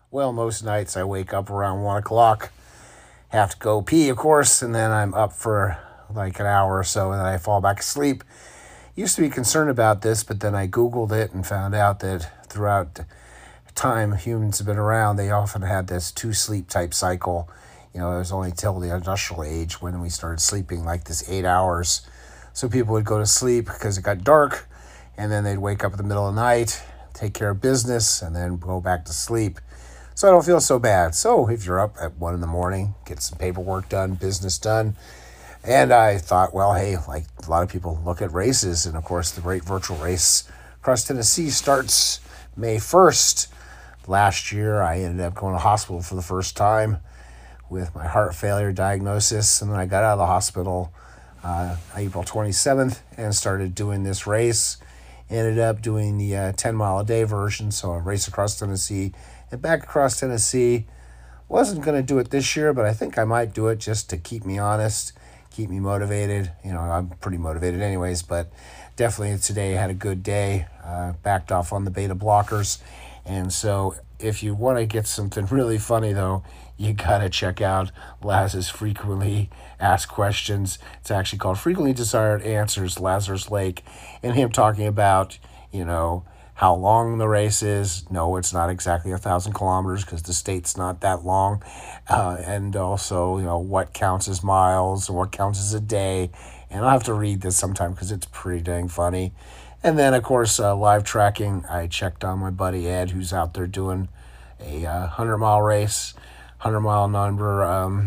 Well, most nights I wake up around 1 o'clock, have to go pee, of course, and then I'm up for like an hour or so, and then I fall back asleep. Used to be concerned about this, but then I Googled it and found out that throughout time humans have been around, they often had this two-sleep type cycle. It was only till the industrial age when we started sleeping like this 8 hours. So people would go to sleep because it got dark, and then they'd wake up in the middle of the night, take care of business, and then go back to sleep. So I don't feel so bad. So if you're up at 1 in the morning, get some paperwork done, business done. And I thought, well, hey, like a lot of people look at races, and of course the Great Virtual Race across Tennessee starts May 1st. Last year, I ended up going to the hospital for the first time with my heart failure diagnosis, and then I got out of the hospital April 27th and started doing this race. Ended up doing the 10-mile-a-day version, so a race across Tennessee and back across Tennessee. Wasn't going to do it this year, but I think I might do it just to keep me honest, keep me motivated. I'm pretty motivated anyways, but definitely today I had a good day. Backed off on the beta blockers. And so if you want to get something really funny, though, you got to check out Laz's Frequently Asked Questions. It's actually called Frequently Desired Answers, Lazarus Lake, and him talking about, how long the race is. No, it's not exactly 1,000 kilometers because the state's not that long. And also, what counts as miles and what counts as a day. And I'll have to read this sometime because it's pretty dang funny. And then, of course, live tracking. I checked on my buddy Ed, who's out there doing a 100-mile race, 100-mile number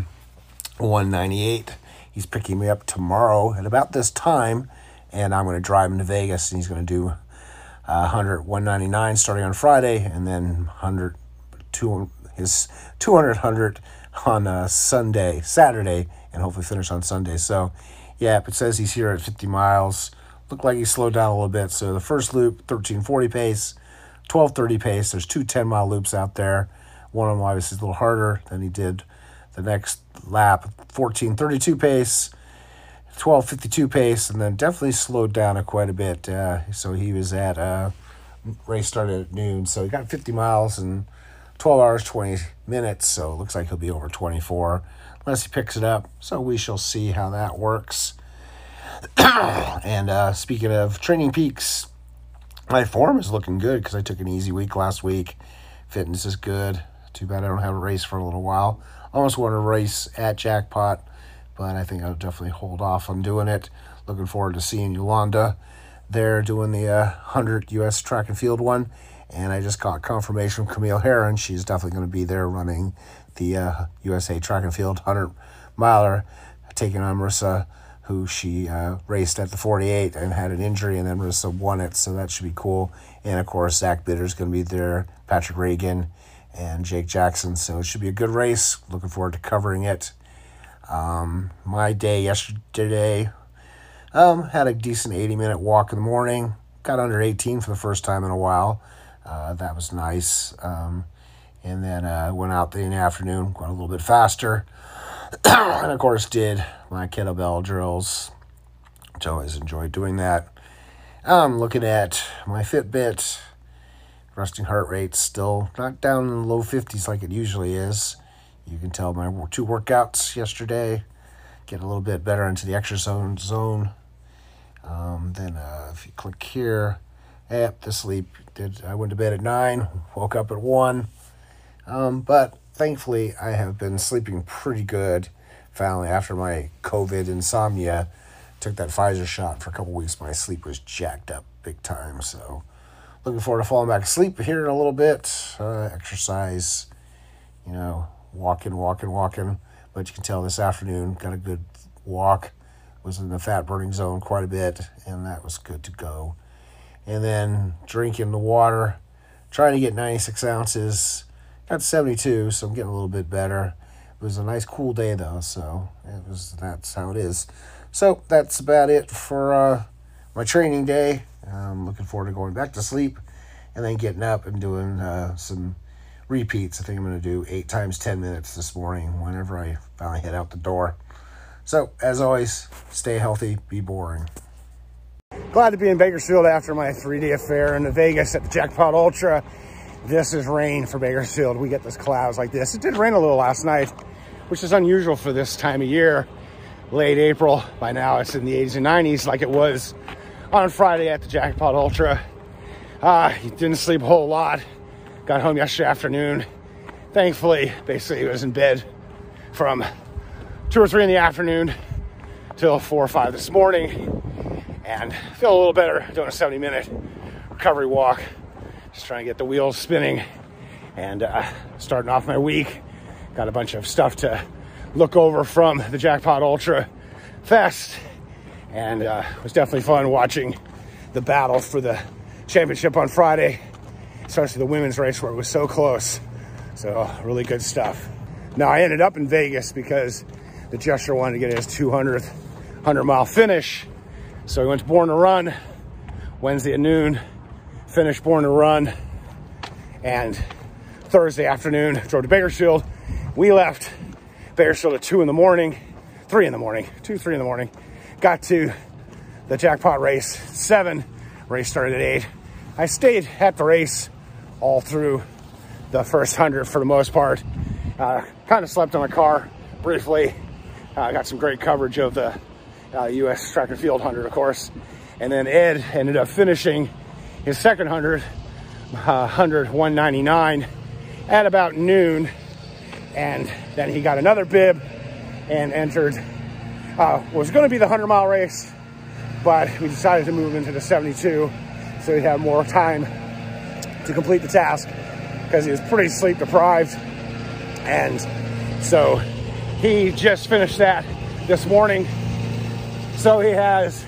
198. He's picking me up tomorrow at about this time, and I'm going to drive him to Vegas, and he's going to do 199 starting on Friday, and then his 200 on Saturday, and hopefully finish on Sunday. So, yeah, it says he's here at 50 miles. Looked like he slowed down a little bit. So the first loop, 1340 pace, 1230 pace. There's two 10-mile loops out there. One of them obviously is a little harder than he did the next lap. 1432 pace, 1252 pace, and then definitely slowed down quite a bit. So he was at, race started at noon. So he got 50 miles in 12 hours, 20 minutes. So it looks like he'll be over 24 unless he picks it up. So we shall see how that works. And speaking of Training Peaks, my form is looking good because I took an easy week last week. Fitness is good. Too bad I don't have a race for a little while. Almost want to race at Jackpot, but I think I'll definitely hold off on doing it. Looking forward to seeing Yolanda there doing the 100 U.S. track and field one. And I just got confirmation from Camille Herron. She's definitely going to be there running the USA track and field 100-miler, taking on Marissa, who she raced at the 48 and had an injury, and then Marissa won it, so that should be cool. And, of course, Zach Bitter's going to be there, Patrick Reagan, and Jake Jackson, so it should be a good race. Looking forward to covering it. My day yesterday, had a decent 80-minute walk in the morning. Got under 18 for the first time in a while. That was nice. And then went out in the afternoon, went a little bit faster. And, of course, did my kettlebell drills, which I always enjoy doing that. I'm looking at my Fitbit. Resting heart rate still not down in the low 50s like it usually is. You can tell my 2 workouts yesterday get a little bit better into the exercise zone. Then if you click here, the sleep. I went to bed at 9, woke up at 1. But thankfully, I have been sleeping pretty good. Finally, after my COVID insomnia, took that Pfizer shot for a couple weeks. My sleep was jacked up big time. So, looking forward to falling back asleep here in a little bit. Exercise, walking. But you can tell this afternoon, got a good walk. Was in the fat burning zone quite a bit, and that was good to go. And then drinking the water, trying to get 96 ounces. Got 72, so I'm getting a little bit better. It was a nice cool day though, so that's how it is. So that's about it for my training day. I'm looking forward to going back to sleep and then getting up and doing some repeats. I think I'm going to do 8 times 10 minutes this morning whenever I finally head out the door. So, as always, stay healthy, be boring. Glad to be in Bakersfield after my 3-day affair in Vegas at the Jackpot Ultra. this is rain for Bakersfield. We get those clouds like this. It did rain a little last night, which is unusual for this time of year. Late April. By now it's in the 80s and 90s like it was on Friday at the Jackpot Ultra. Didn't sleep a whole lot. Got home yesterday afternoon. Thankfully, basically, I was in bed from 2 or 3 in the afternoon till 4 or 5 this morning, and feel a little better doing a 70-minute recovery walk. Just trying to get the wheels spinning and starting off my week. Got a bunch of stuff to look over from the Jackpot Ultra Fest, and it was definitely fun watching the battle for the championship on Friday, especially the women's race where it was so close. So really good stuff. Now I ended up in Vegas because the Jester wanted to get his 200th 100-mile finish. So we went to Born to Run Wednesday at noon, finished Born to Run, and Thursday afternoon drove to Bakersfield. We left Bakersfield at 3 in the morning. Got to the Jackpot race 7. Race started at 8. I stayed at the race all through the first 100 for the most part. Kind of slept on my car briefly. Got some great coverage of the U.S. Track and Field 100, of course. And then Ed ended up finishing his second 100, 199 at about noon. And then he got another bib and entered, was going to be the 100-mile race, but we decided to move into the 72 so he'd have more time to complete the task because he was pretty sleep deprived. And so he just finished that this morning. So he has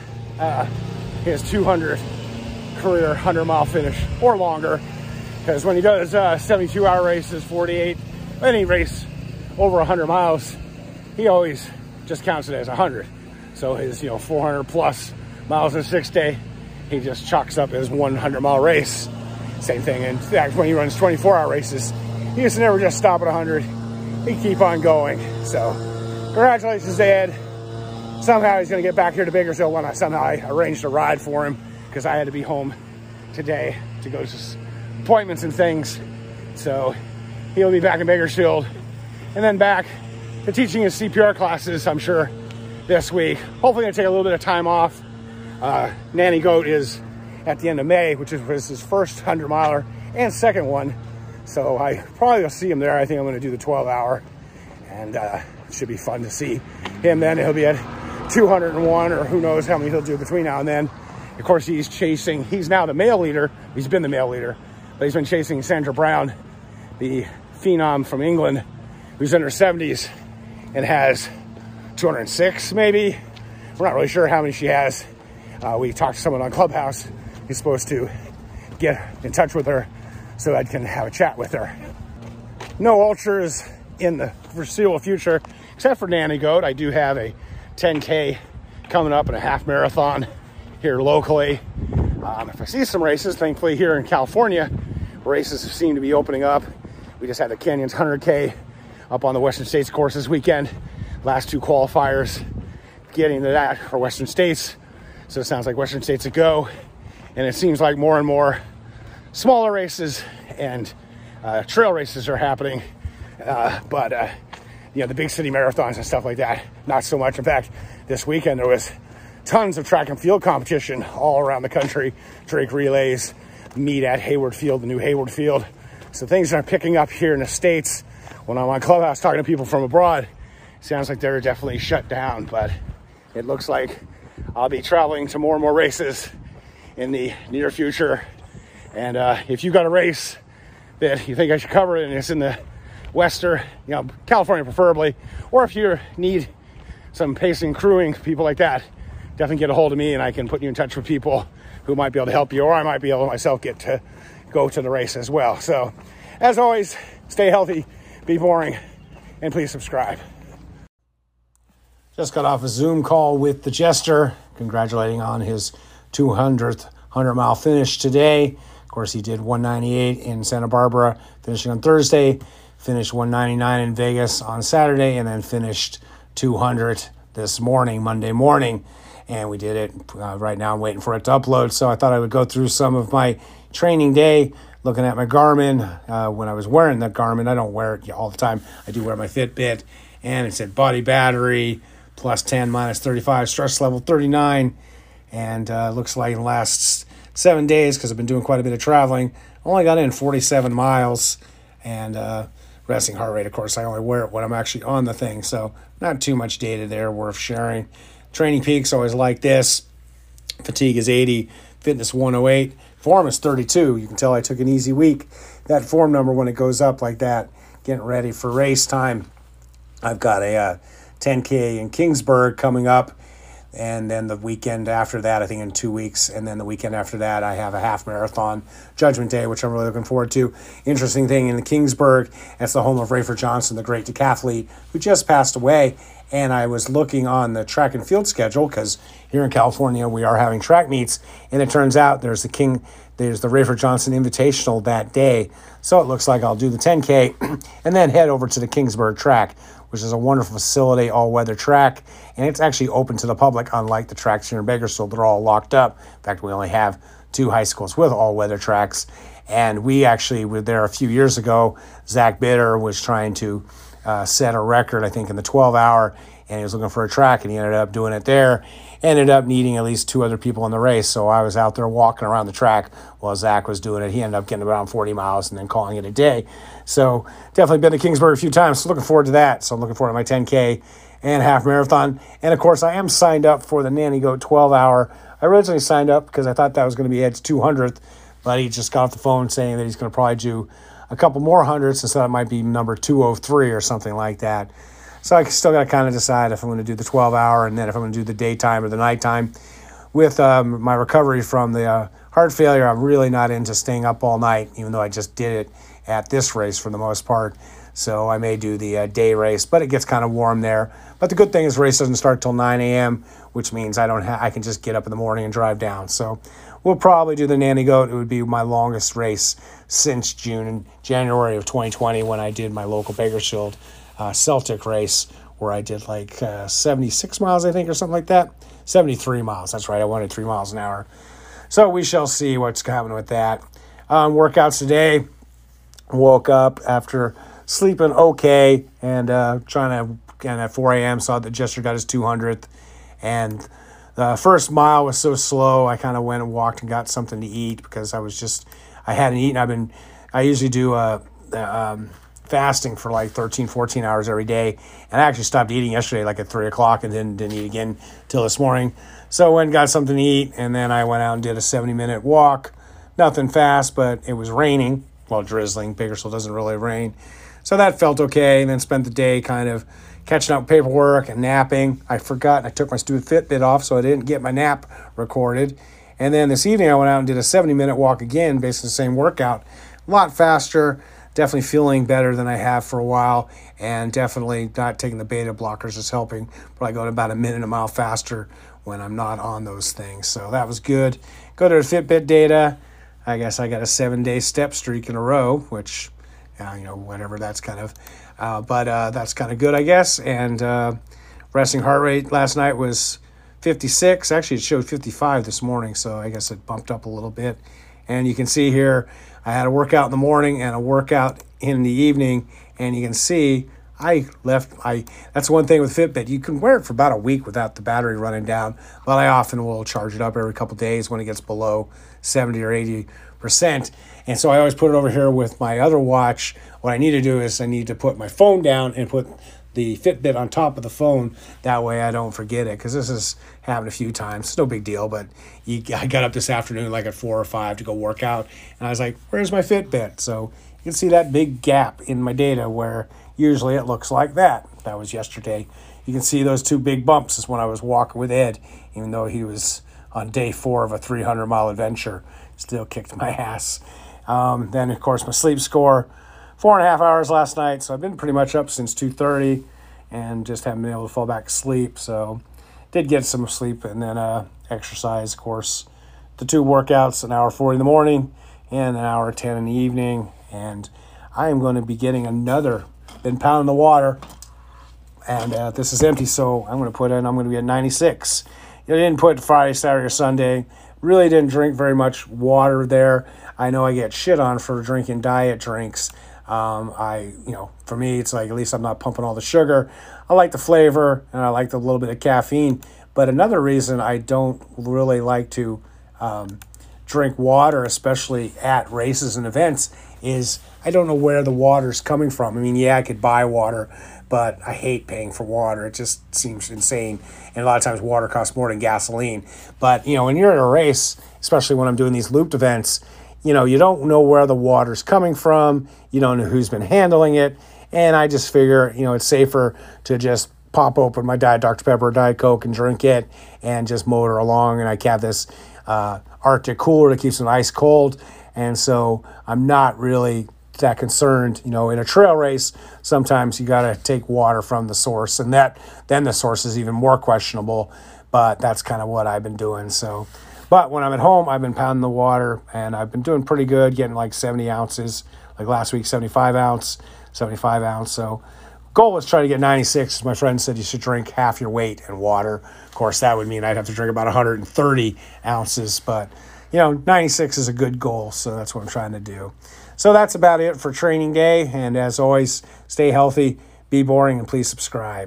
his 200 career 100-mile finish or longer, because when he does 72-hour races, 48, any race over 100 miles, he always just counts it as 100. So his 400 plus miles in a 6 day, he just chalks up as 100-mile race. Same thing. In fact, when he runs 24-hour races, he used to never just stop at 100. He'd keep on going. So congratulations, Ed. Somehow he's going to get back here to Bakersfield when I arranged a ride for him, because I had to be home today to go to appointments and things. So he'll be back in Bakersfield and then back to teaching his CPR classes, I'm sure, this week. Hopefully going to take a little bit of time off. Nanny Goat is at the end of May, which was his first 100-miler and second one. So I probably will see him there. I think I'm going to do the 12-hour, and it should be fun to see him then. He'll be at 201, or who knows how many he'll do between now and then. Of course, he's now the male leader. He's been the male leader, but he's been chasing Sandra Brown, the phenom from England, who's in her 70s and has 206 maybe. We're not really sure how many she has. We talked to someone on Clubhouse who's supposed to get in touch with her so I can have a chat with her. No ultras in the foreseeable future, except for Nanny Goat. I do have a 10K coming up and a half marathon here locally. If I see some races, thankfully here in California, races seem to be opening up. We just had the Canyons 100K up on the Western States course this weekend. Last 2 qualifiers getting to that for Western States. So it sounds like Western States a go. And it seems like more and more smaller races and trail races are happening. But the big city marathons and stuff like that, not so much. In fact, this weekend there was tons of track and field competition all around the country. Drake relays, meet at Hayward Field, the new Hayward Field. So things are picking up here in the States. When I'm on Clubhouse talking to people from abroad, it sounds like they're definitely shut down, but it looks like I'll be traveling to more and more races in the near future. And if you've got a race that you think I should cover and it's in the Western, California preferably, or if you need some pacing, crewing, people like that, definitely get a hold of me and I can put you in touch with people who might be able to help you, or I might be able to myself get to go to the race as well. So as always, stay healthy, be boring, and please subscribe. Just got off a Zoom call with the Jester, congratulating on his 200th 100-mile finish today. Of course, he did 198 in Santa Barbara, finishing on Thursday, finished 199 in Vegas on Saturday, and then finished 200 this morning, Monday morning. And we did it. Right now I'm waiting for it to upload, so I thought I would go through some of my training day looking at my Garmin. When I was wearing the Garmin, I don't wear it all the time. I do wear my Fitbit, and it said body battery, plus 10, minus 35, stress level 39. And looks like in the last 7 days, because I've been doing quite a bit of traveling, I only got in 47 miles. And resting heart rate, of course, I only wear it when I'm actually on the thing. So not too much data there worth sharing. Training Peaks, always like this. Fatigue is 80, fitness 108. Form is 32. You can tell I took an easy week. That form number, when it goes up like that, getting ready for race time. I've got a 10K in Kingsburg coming up. And then the weekend after that, I think in 2 weeks. And then the weekend after that, I have a half marathon, Judgment Day, which I'm really looking forward to. Interesting thing in the Kingsburg, it's the home of Rayford Johnson, the great decathlete, who just passed away. And I was looking on the track and field schedule, because here in California, we are having track meets. And it turns out there's the Rayford Johnson Invitational that day. So it looks like I'll do the 10K and then head over to the Kingsburg track, which is a wonderful facility, all-weather track, and it's actually open to the public, unlike the tracks here in Bakersfield. They're all locked up. In fact, we only have 2 high schools with all-weather tracks, and we actually were there a few years ago. Zach Bitter was trying to set a record, I think, in the 12-hour, and he was looking for a track, and he ended up doing it there. Ended up needing at least 2 other people in the race, so I was out there walking around the track while Zach was doing it. He ended up getting around 40 miles and then calling it a day. So definitely been to Kingsburg a few times, so looking forward to that. So I'm looking forward to my 10K and half marathon. And, of course, I am signed up for the Nanny Goat 12-hour. I originally signed up because I thought that was going to be Ed's 200th, but he just got off the phone saying that he's going to probably do a couple more hundreds, and so that might be number 203 or something like that. So I still got to kind of decide if I'm going to do the 12-hour and then if I'm going to do the daytime or the nighttime. With my recovery from the heart failure, I'm really not into staying up all night, even though I just did it at this race for the most part. So I may do the day race, but it gets kind of warm there. But the good thing is the race doesn't start till 9 a.m., which means I can just get up in the morning and drive down. So we'll probably do the Nanny Goat. It would be my longest race since January of 2020, when I did my local Bakersfield Celtic race, where I did like 76 miles, I think, or something like that. 73 miles. That's right. I wanted 3 miles an hour. So we shall see what's happening with that. Workouts today. Woke up after sleeping okay and and at 4 a.m. saw that Jester got his 200th. And the first mile was so slow, I kind of went and walked and got something to eat, because I hadn't eaten. I usually do fasting for like 13, 14 hours every day. And I actually stopped eating yesterday like at 3 o'clock and then didn't eat again till this morning. So I went and got something to eat, and then I went out and did a 70-minute walk. Nothing fast, but it was raining. Well, drizzling. Bakersfield doesn't really rain. So that felt okay, and then spent the day kind of catching up paperwork and napping. I forgot I took my stupid Fitbit off, so I didn't get my nap recorded. And then this evening I went out and did a 70-minute walk again, basically the same workout. A lot faster, definitely feeling better than I have for a while, and definitely not taking the beta blockers is helping. But I go to about a minute a mile faster when I'm not on those things. So that was good. Go to the Fitbit data. I guess I got a 7-day step streak in a row, which, whatever, that's kind of, but that's kind of good, I guess. And resting heart rate last night was 56. Actually, it showed 55 this morning, so I guess it bumped up a little bit. And you can see here, I had a workout in the morning and a workout in the evening, and you can see that's one thing with Fitbit. You can wear it for about a week without the battery running down, but I often will charge it up every couple of days when it gets below 70 or 80%. And so I always put it over here with my other watch. What I need to do is I need to put my phone down and put the Fitbit on top of the phone. That way I don't forget it, because this has happened a few times. It's no big deal, but I got up this afternoon like at 4 or 5 to go work out, and I was like, where's my Fitbit? So you can see that big gap in my data where usually it looks like that. That was yesterday. You can see those 2 big bumps is when I was walking with Ed, even though he was on day 4 of a 300-mile adventure. Still kicked my ass. Then, of course, my sleep score, 4.5 hours last night, so I've been pretty much up since 2:30 and just haven't been able to fall back asleep. So did get some sleep, and then exercise, of course. The 2 workouts, 1:40 in the morning and 1:10 in the evening. And I am going to be getting been pounding the water, and this is empty, so I'm going to be at 96. I didn't put Friday, Saturday, or Sunday. really didn't drink very much water there. I know I get shit on for drinking diet drinks. For me, it's like at least I'm not pumping all the sugar. I like the flavor and I like the little bit of caffeine. But another reason I don't really like to drink water, especially at races and events, is I don't know where the water's coming from. I mean, yeah, I could buy water, but I hate paying for water. It just seems insane. And a lot of times water costs more than gasoline. But, when you're in a race, especially when I'm doing these looped events, you don't know where the water's coming from. You don't know who's been handling it. And I just figure, it's safer to just pop open my Diet Dr. Pepper or Diet Coke and drink it and just motor along. And I have this Arctic cooler that keeps it ice cold. And so I'm not really that concerned. In a trail race, sometimes you got to take water from the source, and then the source is even more questionable. But that's kind of what I've been doing. So, but when I'm at home, I've been pounding the water, and I've been doing pretty good, getting like 70 ounces. Like last week, 75 ounce. So, goal was try to get 96. My friend said you should drink half your weight in water. Of course, that would mean I'd have to drink about 130 ounces, but 96 is a good goal, so that's what I'm trying to do. So that's about it for training day, and as always, stay healthy, be boring, and please subscribe.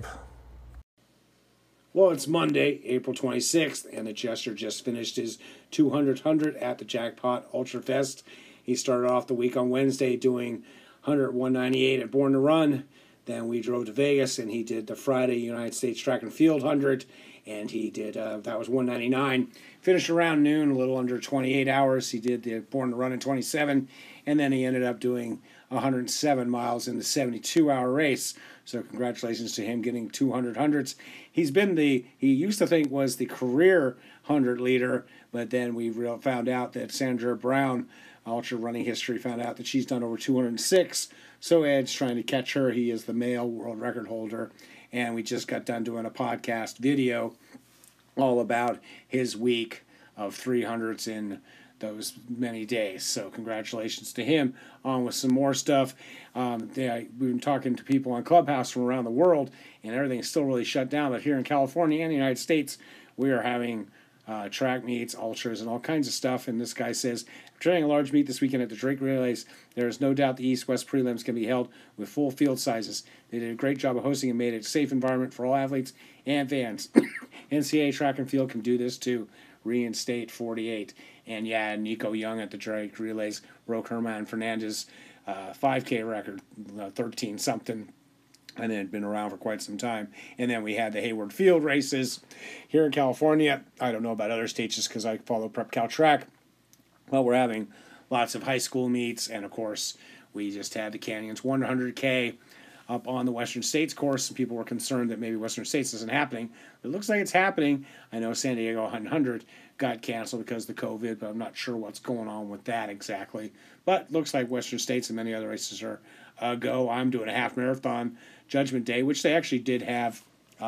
Well, it's Monday, April 26th, and the Jester just finished his 200 at the Jackpot Ultra Fest. He started off the week on Wednesday doing 100-198 at Born to Run. Then we drove to Vegas, and he did the Friday United States Track and Field 100, and he did, that was 199. Finished around noon, a little under 28 hours. He did the Born to Run in 27, and then he ended up doing 107 miles in the 72-hour race. So congratulations to him getting 200 hundreds. He used to think was the career 100 leader, but then we found out that Sandra Brown, ultra running history, found out that she's done over 206. So Ed's trying to catch her. He is the male world record holder. And we just got done doing a podcast video all about his week of 300s in those many days. So congratulations to him. On with some more stuff. We've been talking to people on Clubhouse from around the world, and everything's still really shut down. But here in California and the United States, we are having track meets, ultras, and all kinds of stuff. And this guy says, training a large meet this weekend at the Drake Relays. There is no doubt the East-West prelims can be held with full field sizes. They did a great job of hosting and made it a safe environment for all athletes and fans. NCAA Track and Field can do this too. Reinstate 48. And yeah, Nico Young at the Drake Relays broke Herman Fernandez 5K record, 13-something. And it had been around for quite some time. And then we had the Hayward Field races here in California. I don't know about other states just because I follow Prep Cal Track. Well, we're having lots of high school meets. And, of course, we just had the Canyons 100K up on the Western States course. And people were concerned that maybe Western States isn't happening. It looks like it's happening. I know San Diego 100 got canceled because of the COVID, but I'm not sure what's going on with that exactly. But it looks like Western States and many other races are go. I'm doing a half marathon Judgment Day, which they actually did have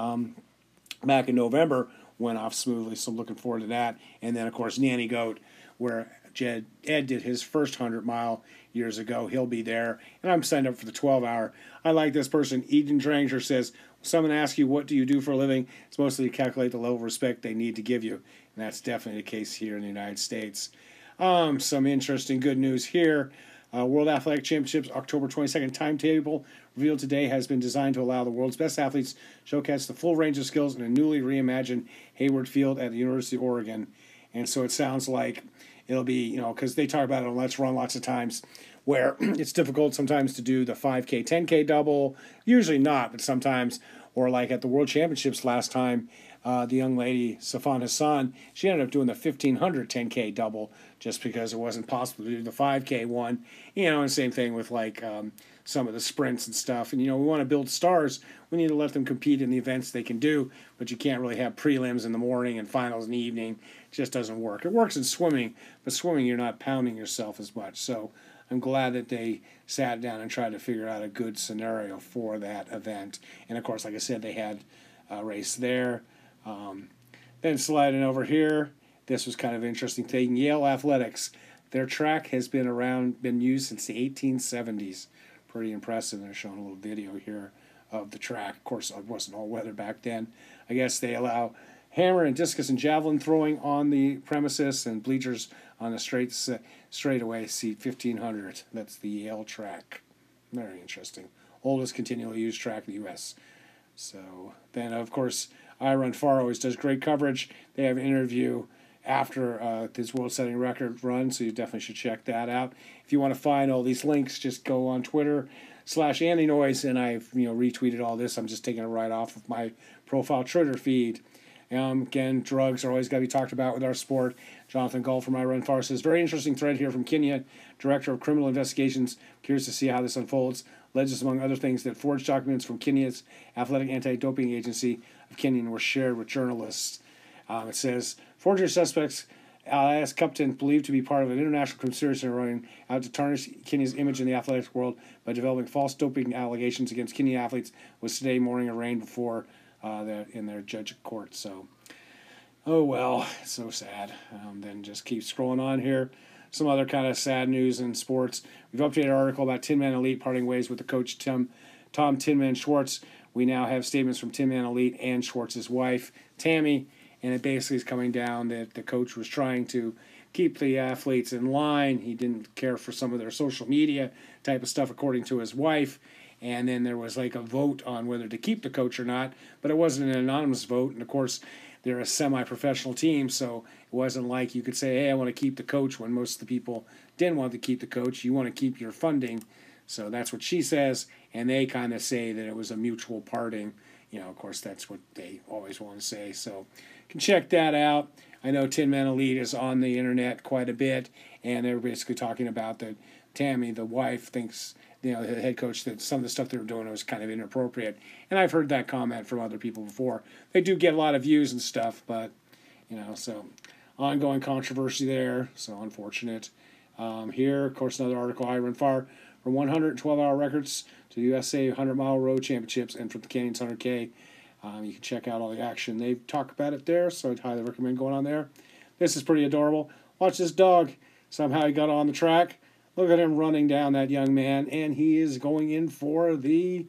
back in November, went off smoothly, so I'm looking forward to that. And then, of course, Nanny Goat, where Ed did his first 100-mile years ago. He'll be there, and I'm signed up for the 12-hour. I like this person. Eden Dranger says, someone asks you, what do you do for a living? It's mostly to calculate the level of respect they need to give you, and that's definitely the case here in the United States. Some interesting good news here. World Athletic Championships October 22nd timetable revealed today has been designed to allow the world's best athletes showcase the full range of skills in a newly reimagined Hayward Field at the University of Oregon. And so it sounds like it'll be, because they talk about it on Let's Run lots of times, where it's difficult sometimes to do the 5K, 10K double, usually not, but sometimes, or like at the World Championships last time, the young lady, Safan Hassan, she ended up doing the 1,500 10K double just because it wasn't possible to do the 5K one. And same thing with like some of the sprints and stuff. And, we want to build stars. We need to let them compete in the events they can do, but you can't really have prelims in the morning and finals in the evening. It just doesn't work. It works in swimming, but swimming you're not pounding yourself as much. So I'm glad that they sat down and tried to figure out a good scenario for that event. And, of course, like I said, they had a race there. Then sliding over here, this was kind of interesting thing. Yale Athletics, their track has been used since the 1870s. Pretty impressive. They're showing a little video here of the track. Of course, it wasn't all weather back then. I guess they allow hammer and discus and javelin throwing on the premises, and bleachers on the straightaway seat 1,500. That's the Yale track. Very interesting. Oldest continually used track in the U.S. So then, of course, iRunFar always does great coverage. They have an interview after this world-setting record run, so you definitely should check that out. If you want to find all these links, just go on Twitter /AndyNoise, and I've retweeted all this. I'm just taking it right off of my profile Twitter feed. Again, drugs are always got to be talked about with our sport. Jonathan Gull from iRunFar says, very interesting thread here from Kenya, Director of Criminal Investigations. Curious to see how this unfolds. Alleges, among other things, that forged documents from Kenya's Athletic Anti-Doping Agency of Kenya were shared with journalists. It says, forgery suspects, Elias Cupton, believed to be part of an international conspiracy running out to tarnish Kenya's image in the athletics world by developing false doping allegations against Kenyan athletes, was today morning arraigned before in their judge court. So, oh well, so sad. Then just keep scrolling on here. Some other kind of sad news in sports. We've updated an article about Tin Man Elite parting ways with the coach Tom Tin Man Schwartz. We now have statements from Tin Man Elite and Schwartz's wife, Tammy, and it basically is coming down that the coach was trying to keep the athletes in line. He didn't care for some of their social media type of stuff, according to his wife. And then there was like a vote on whether to keep the coach or not, but it wasn't an anonymous vote. And of course, they're a semi-professional team, so it wasn't like you could say, hey, I want to keep the coach, when most of the people didn't want to keep the coach. You want to keep your funding. So that's what she says, and they kind of say that it was a mutual parting. Of course, that's what they always want to say. So you can check that out. I know Tin Man Elite is on the internet quite a bit, and they're basically talking about that Tammy, the wife, thinks, the head coach, that some of the stuff they were doing was kind of inappropriate. And I've heard that comment from other people before. They do get a lot of views and stuff, but, so ongoing controversy there, so unfortunate. Here, of course, another article, iRunFar, from 112-hour records to USA 100-mile road championships and from the Canyons 100K. You can check out all the action. They talk about it there, so I'd highly recommend going on there. This is pretty adorable. Watch this dog. Somehow he got on the track. Look at him running down, that young man, and he is going in for the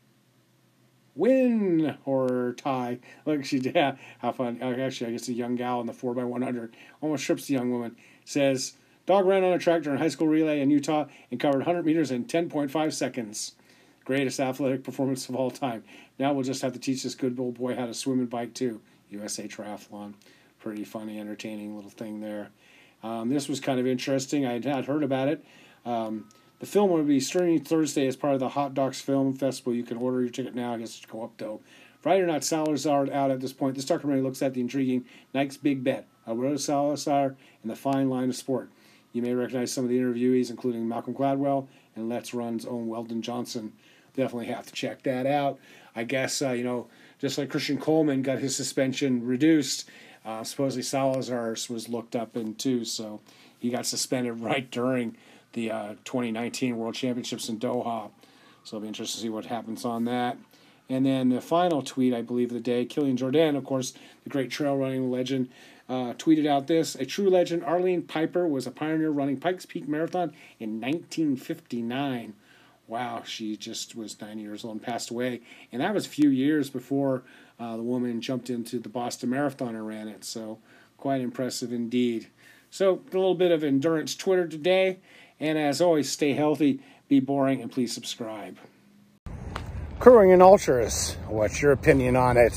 win or tie. Look, how fun. Actually, I guess a young gal in the 4x100 almost trips the young woman. Says, dog ran on a track during high school relay in Utah and covered 100 meters in 10.5 seconds. Greatest athletic performance of all time. Now we'll just have to teach this good old boy how to swim and bike too. USA Triathlon. Pretty funny, entertaining little thing there. This was kind of interesting. I had not heard about it. The film will be streaming Thursday as part of the Hot Docs Film Festival. You can order your ticket now. I guess it's go up, though. Friday night, Salazar out at this point. This documentary looks at the intriguing Nike's Big Bet, Alberto Salazar, and the fine line of sport. You may recognize some of the interviewees, including Malcolm Gladwell and Let's Run's own Weldon Johnson. Definitely have to check that out. I guess, just like Christian Coleman got his suspension reduced, supposedly Salazar's was looked up in too, so he got suspended right during the 2019 World Championships in Doha. So it'll be interesting to see what happens on that. And then the final tweet, I believe, of the day, Kilian Jordan, of course, the great trail running legend, tweeted out this: a true legend, Arlene Piper was a pioneer running Pikes Peak Marathon in 1959. Wow, she just was 90 years old and passed away. And that was a few years before the woman jumped into the Boston Marathon and ran it. So quite impressive indeed. So a little bit of endurance Twitter today. And as always, stay healthy, be boring, and please subscribe. Crewing and ultras, what's your opinion on it?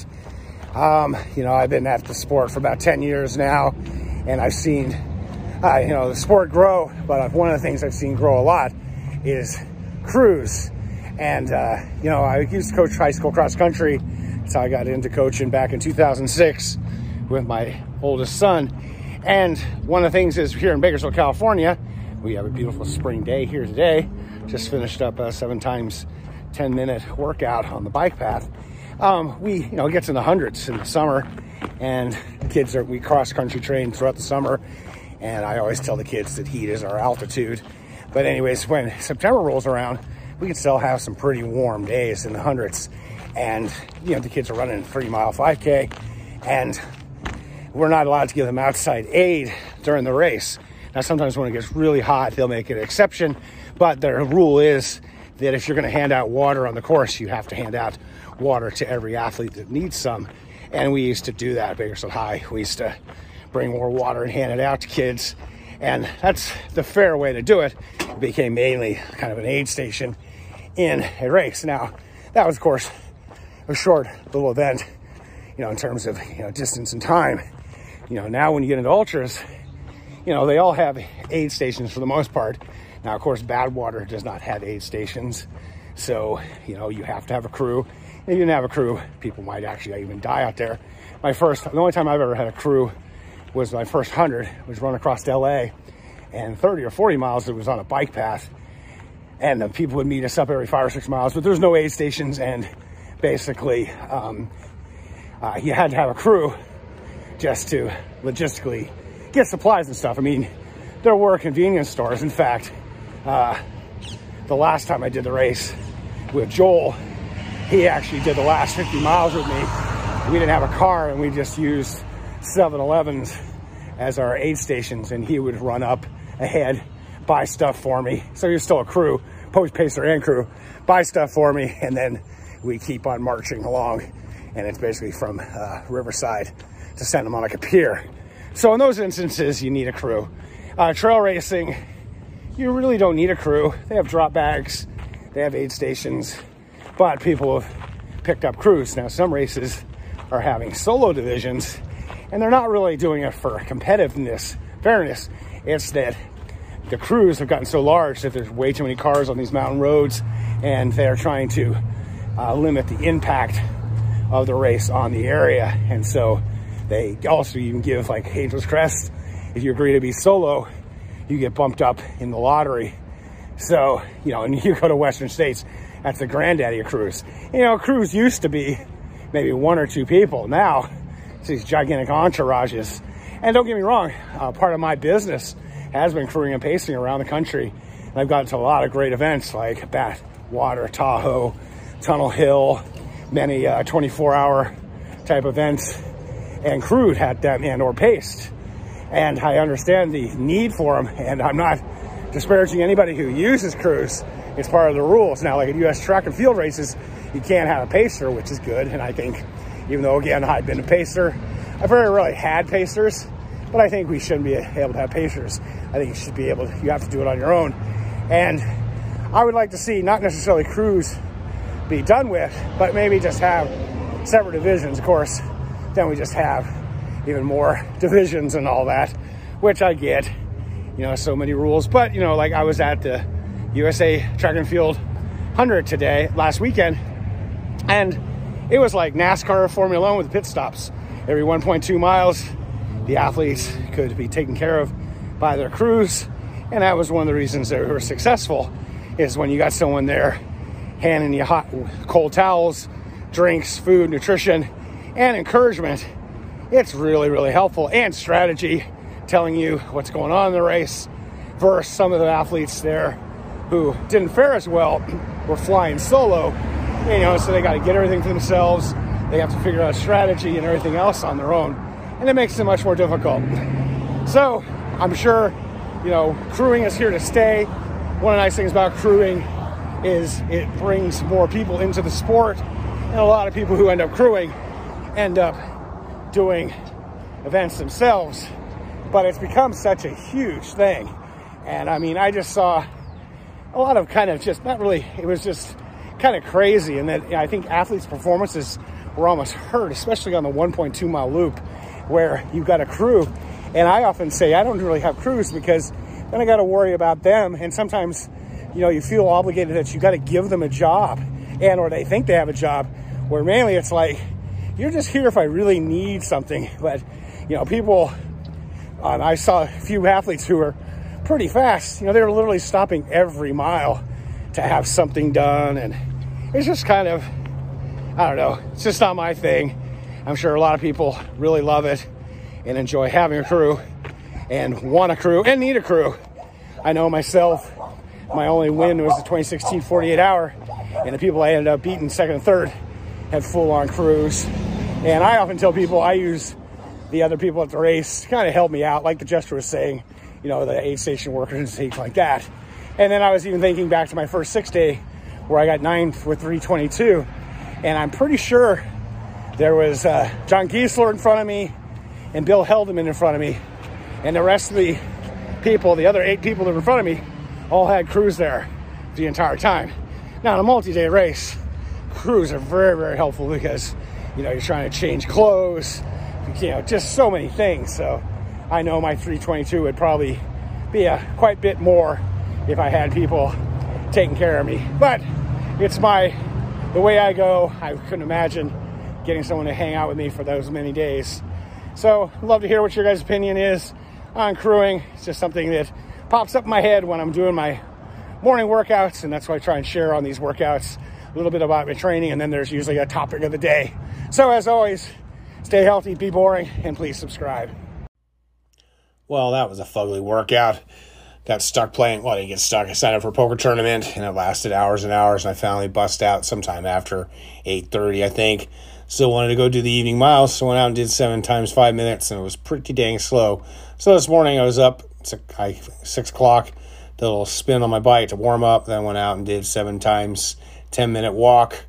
I've been at the sport for about 10 years now, and I've seen, the sport grow, but one of the things I've seen grow a lot is crews. And, I used to coach high school cross country. That's how I got into coaching back in 2006 with my oldest son. And one of the things is here in Bakersfield, California, we have a beautiful spring day here today. Just finished up a 7 times 10-minute workout on the bike path. We, get to the hundreds in the summer, and we cross-country train throughout the summer, and I always tell the kids that heat is our altitude. But anyways, when September rolls around, we can still have some pretty warm days in the hundreds, and, the kids are running a 3-mile 5K, and we're not allowed to give them outside aid during the race. Now, sometimes when it gets really hot, they'll make an exception, but their rule is that if you're going to hand out water on the course, you have to hand out water to every athlete that needs some. And we used to do that at Bakersfield High. We used to bring more water and hand it out to kids. And that's the fair way to do it. It became mainly kind of an aid station in a race. Now, that was, of course, a short little event, in terms of, distance and time. Now when you get into ultras, they all have aid stations for the most part. Now, of course, Badwater does not have aid stations. So, you have to have a crew. If you didn't have a crew, people might actually even die out there. The only time I've ever had a crew was my first 100, which run across LA, and 30 or 40 miles, it was on a bike path. And the people would meet us up every 5 or 6 miles, but there's no aid stations. And basically, you had to have a crew just to logistically get supplies and stuff. I mean, there were convenience stores. In fact, the last time I did the race with Joel, he actually did the last 50 miles with me. We didn't have a car, and we just used 7-Elevens as our aid stations, and he would run up ahead, buy stuff for me. So he was still a crew, post pacer and crew, buy stuff for me, and then we keep on marching along. And it's basically from Riverside to Santa Monica Pier. So in those instances, you need a crew. Trail racing, you really don't need a crew. They have drop bags, they have aid stations, but people have picked up crews. Now, some races are having solo divisions, and they're not really doing it for competitiveness, fairness. It's that the crews have gotten so large that there's way too many cars on these mountain roads, and they're trying to limit the impact of the race on the area. And so they also even give, like Angel's Crest, if you agree to be solo, you get bumped up in the lottery. So, and you go to Western States, that's the granddaddy of crews. Crews used to be maybe 1 or 2 people. Now, it's these gigantic entourages. And don't get me wrong, part of my business has been crewing and pacing around the country. And I've gotten to a lot of great events like Badwater, Tahoe, Tunnel Hill, many 24-hour type events, and crewed at them and or paced. And I understand the need for them, and I'm not disparaging anybody who uses crews. It's part of the rules. Now, like at U.S. track and field races, you can't have a pacer, which is good. And I think, even though, again, I've been a pacer, I've very rarely had pacers, but I think we shouldn't be able to have pacers. I think you have to do it on your own. And I would like to see not necessarily crews be done with, but maybe just have separate divisions. Of course, then we just have even more divisions and all that, which I get, so many rules. But, like I was at the USA Track and Field 100 last weekend, and it was like NASCAR Formula 1 with pit stops. Every 1.2 miles, the athletes could be taken care of by their crews. And that was one of the reasons they were successful, is when you got someone there handing you hot, cold towels, drinks, food, nutrition, and encouragement. It's really, really helpful. And strategy, telling you what's going on in the race, versus some of the athletes there who didn't fare as well, were flying solo, so they got to get everything for themselves. They have to figure out strategy and everything else on their own. And it makes it much more difficult. So I'm sure, crewing is here to stay. One of the nice things about crewing is it brings more people into the sport. And a lot of people who end up crewing end up doing events themselves. But it's become such a huge thing. And I mean, I just saw a lot of kind of just, not really, it was just kind of crazy. And that I think athletes' performances were almost hurt, especially on the 1.2 mile loop where you've got a crew. And I often say I don't really have crews because then I got to worry about them. And sometimes, you feel obligated that you got to give them a job, and or they think they have a job, where mainly it's like, you're just here if I really need something. But, people, I saw a few athletes who were pretty fast. They were literally stopping every mile to have something done. And it's just kind of, I don't know, it's just not my thing. I'm sure a lot of people really love it and enjoy having a crew and want a crew and need a crew. I know myself, my only win was the 2016 48 hour, and the people I ended up beating second and third had full-on crews. And I often tell people I use the other people at the race to kind of help me out, like the Jester was saying, the aid station workers and things like that. And then I was even thinking back to my first 6 day where I got 9th with 322, and I'm pretty sure there was John Giesler in front of me and Bill Heldeman in front of me. And the rest of the people, the other 8 people that were in front of me, all had crews there the entire time. Now, in a multi-day race, crews are very, very helpful because, you're trying to change clothes, just so many things. So I know my 322 would probably be quite a bit more if I had people taking care of me. But it's the way I go. I couldn't imagine getting someone to hang out with me for those many days. So I'd love to hear what your guys' opinion is on crewing. It's just something that pops up in my head when I'm doing my morning workouts, and that's why I try and share on these workouts a little bit about my training, and then there's usually a topic of the day. So as always, stay healthy, be boring, and please subscribe. Well, that was a fugly workout. Got stuck playing. Well, I didn't get stuck. I signed up for a poker tournament, and it lasted hours and hours, and I finally bust out sometime after 8:30, I think. Still wanted to go do the evening miles, so went out and did 7 times 5 minutes, and it was pretty dang slow. So this morning I was up at 6 o'clock, did a little spin on my bike to warm up, then went out and did 7 times 10-minute walk.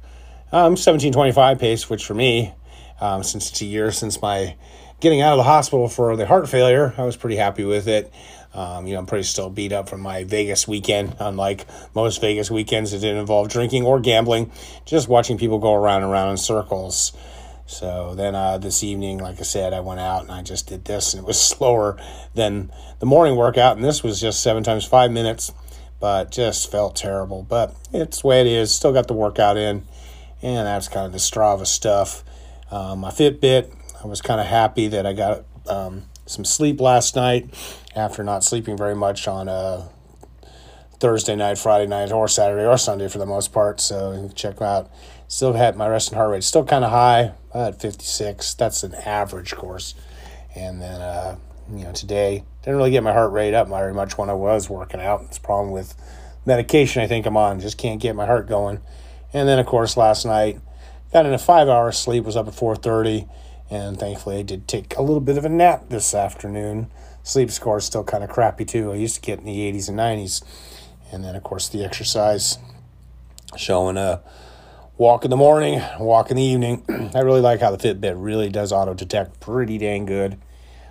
17:25 pace, which for me, since it's a year since my getting out of the hospital for the heart failure, I was pretty happy with it. I'm pretty still beat up from my Vegas weekend, unlike most Vegas weekends that didn't involve drinking or gambling, just watching people go around and around in circles. So then this evening, like I said, I went out and I just did this, and it was slower than the morning workout, and this was just 7 times 5 minutes, but just felt terrible. But it's the way it is. Still got the workout in, and that's kind of the Strava stuff. My Fitbit, I was kind of happy that I got some sleep last night after not sleeping very much on Thursday night, Friday night, or Saturday or Sunday for the most part. So check out. Still had my resting heart rate still kind of high at 56. That's an average course. And then today didn't really get my heart rate up very much when I was working out. It's a problem with medication I think I'm on. Just can't get my heart going. And then of course last night got in a 5-hour sleep. Was up at 4:30. And thankfully, I did take a little bit of a nap this afternoon. Sleep score is still kind of crappy, too. I used to get in the 80s and 90s. And then, of course, the exercise, showing a walk in the morning, walk in the evening. I really like how the Fitbit really does auto-detect pretty dang good.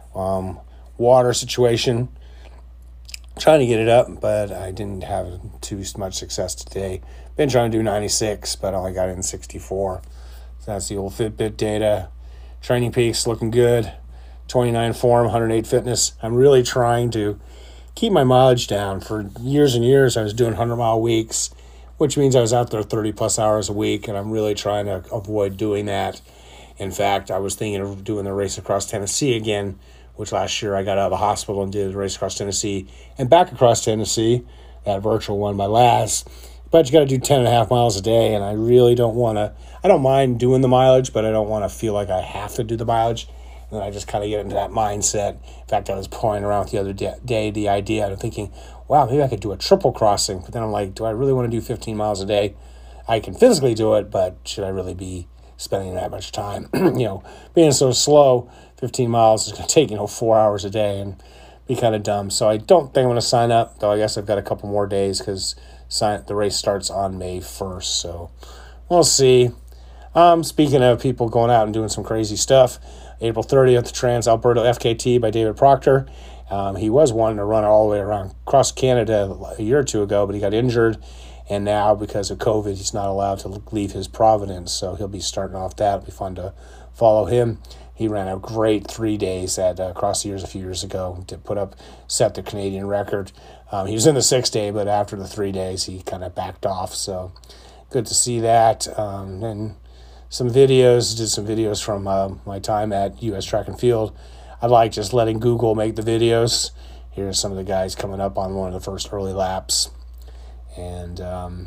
Water situation, trying to get it up, but I didn't have too much success today. Been trying to do 96, but I only got in 64. So that's the old Fitbit data. Training Peaks looking good. 29 form, 108 fitness. I'm really trying to keep my mileage down. For years and years, I was doing 100-mile weeks, which means I was out there 30-plus hours a week, and I'm really trying to avoid doing that. In fact, I was thinking of doing the race across Tennessee again, which last year I got out of the hospital and did the race across Tennessee and back across Tennessee, that virtual one by last. But you got to do 10.5 miles a day, and I really don't want to. I don't mind doing the mileage, but I don't want to feel like I have to do the mileage. And then I just kind of get into that mindset. In fact, I was playing around with the other day the idea of thinking, wow, maybe I could do a triple crossing. But then I'm like, do I really want to do 15 miles a day? I can physically do it, but should I really be spending that much time? Being so slow, 15 miles is going to take, 4 hours a day and be kind of dumb. So I don't think I'm going to sign up, though I guess I've got a couple more days because the race starts on May 1st. So we'll see. Speaking of people going out and doing some crazy stuff, April 30th, the Trans-Alberta FKT by David Proctor. He was wanting to run all the way around across Canada a year or two ago, but he got injured. And now, because of COVID, he's not allowed to leave his province. So he'll be starting off that. It'll be fun to follow him. He ran a great 3 days at Cross the Years a few years ago to set the Canadian record. He was in the 6th day, but after the 3 days, he kind of backed off. So good to see that. And did some videos from my time at U.S. Track and Field. I like just letting Google make the videos. Here's some of the guys coming up on one of the first early laps. And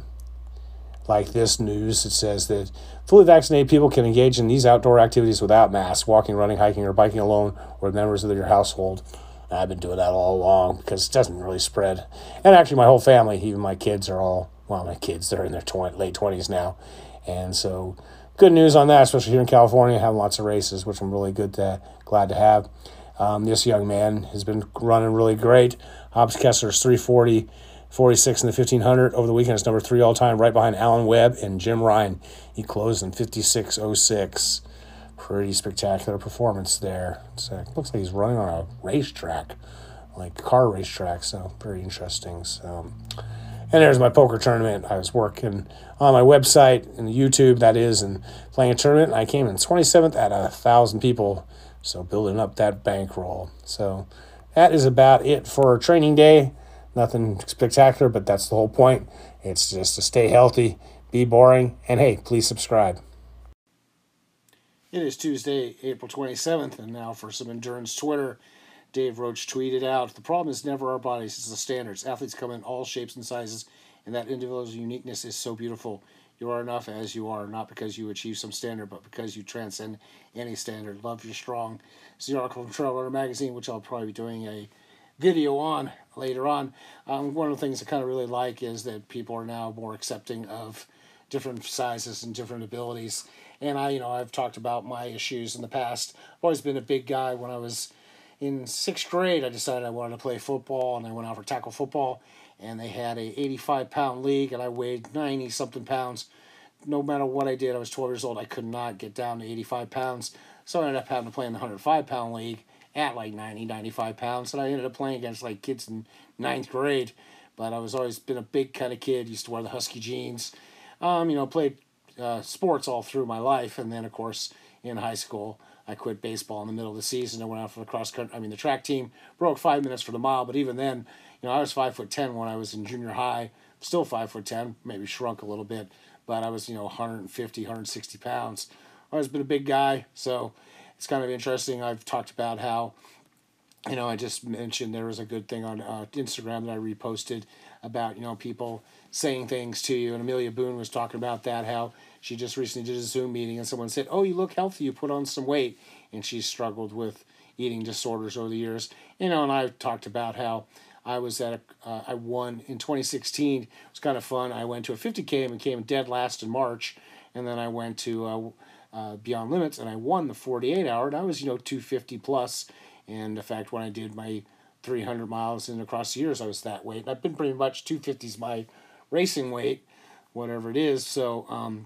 like this news, it says that fully vaccinated people can engage in these outdoor activities without masks, walking, running, hiking, or biking alone, or with members of your household. And I've been doing that all along because it doesn't really spread. And actually, my whole family, even my kids, they're in their late 20s now. And so good news on that, especially here in California, having lots of races, which I'm really glad to have. This young man has been running really great. Hobbs Kessler's 3:40, 46 in the 1500 over the weekend. It's number 3 all time, right behind Alan Webb and Jim Ryan. He closed in 56:06. Pretty spectacular performance there. Looks like he's running on a racetrack, like car racetrack, so very interesting. So, and there's my poker tournament. I was working on my website and YouTube, that is, and playing a tournament. I came in 27th out of 1,000 people, so building up that bankroll. So that is about it for training day. Nothing spectacular, but that's the whole point. It's just to stay healthy, be boring, and hey, please subscribe. It is Tuesday, April 27th, and now for some Endurance Twitter. Dave Roach tweeted out, "The problem is never our bodies, it's the standards. Athletes come in all shapes and sizes, and that individual uniqueness is so beautiful. You are enough as you are, not because you achieve some standard, but because you transcend any standard. Love, you're strong." It's the article from Trail Runner Magazine, which I'll probably be doing a video on later on. One of the things I kind of really like is that people are now more accepting of different sizes and different abilities. And I've talked about my issues in the past. I've always been a big guy. When I was in 6th grade, I decided I wanted to play football, and I went out for tackle football, and they had a 85-pound league, and I weighed 90-something pounds. No matter what I did, I was 12 years old, I could not get down to 85 pounds. So I ended up having to play in the 105-pound league at like 90, 95 pounds, and I ended up playing against like kids in 9th grade. But I was always been a big kind of kid, used to wear the husky jeans. Played sports all through my life, and then of course in high school I quit baseball in the middle of the season. I went out for the track team, broke 5 minutes for the mile, but even then, I was 5'10" when I was in junior high, still 5'10", maybe shrunk a little bit, but I was 150, 160 pounds. I've always been a big guy, so it's kind of interesting. I've talked about how I just mentioned there was a good thing on Instagram that I reposted about people saying things to you, and Amelia Boone was talking about that, how she just recently did a Zoom meeting, and someone said, "Oh, you look healthy, you put on some weight," and she's struggled with eating disorders over the years. And I talked about how I was I won in 2016. It was kind of fun. I went to a 50K and came dead last in March, and then I went to Beyond Limits, and I won the 48-hour, and I was 250 plus. And in fact, when I did my 300 miles and across the years, I was that weight. And I've been pretty much 250 is my racing weight, whatever it is. So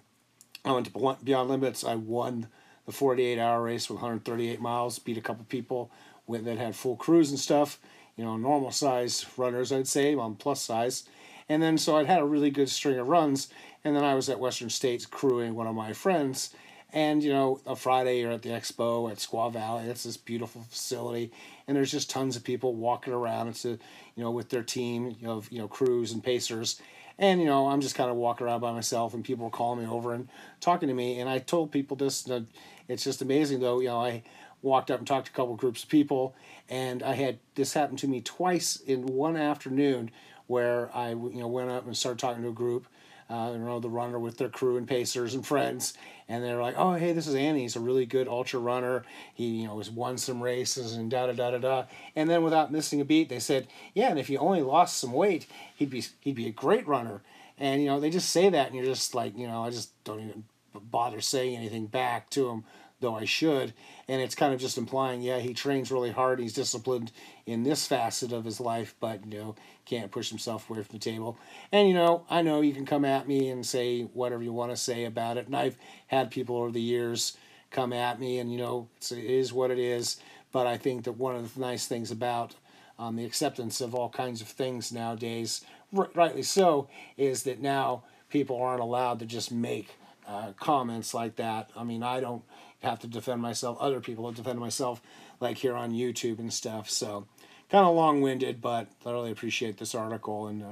I went to Beyond Limits. I won the 48-hour race with 138 miles, beat a couple people that had full crews and stuff, normal size runners, I'd say, on plus size. And then so I'd had a really good string of runs. And then I was at Western States crewing one of my friends. And, a Friday you're at the expo at Squaw Valley. It's this beautiful facility. And there's just tons of people walking around. It's with their team of, crews and pacers. And, I'm just kind of walking around by myself, and people were calling me over and talking to me. And I told people this, it's just amazing, though. I walked up and talked to a couple of groups of people. And this happened to me twice in one afternoon, where I, went up and started talking to a group. The runner with their crew and pacers and friends, and they're like, "Oh, hey, this is Andy. He's a really good ultra runner. He, has won some races and da da da da da." And then, without missing a beat, they said, "Yeah, and if he only lost some weight, he'd be a great runner." And they just say that, and you're just like, I just don't even bother saying anything back to them, though I should. And it's kind of just implying, yeah, he trains really hard, he's disciplined in this facet of his life, but can't push himself away from the table. And I know you can come at me and say whatever you want to say about it, and I've had people over the years come at me, and it is what it is. But I think that one of the nice things about the acceptance of all kinds of things nowadays, rightly so, is that now people aren't allowed to just make comments like that. I mean, I don't have to defend myself. Other people have defended myself, like here on YouTube and stuff. So kind of long-winded, but I really appreciate this article, and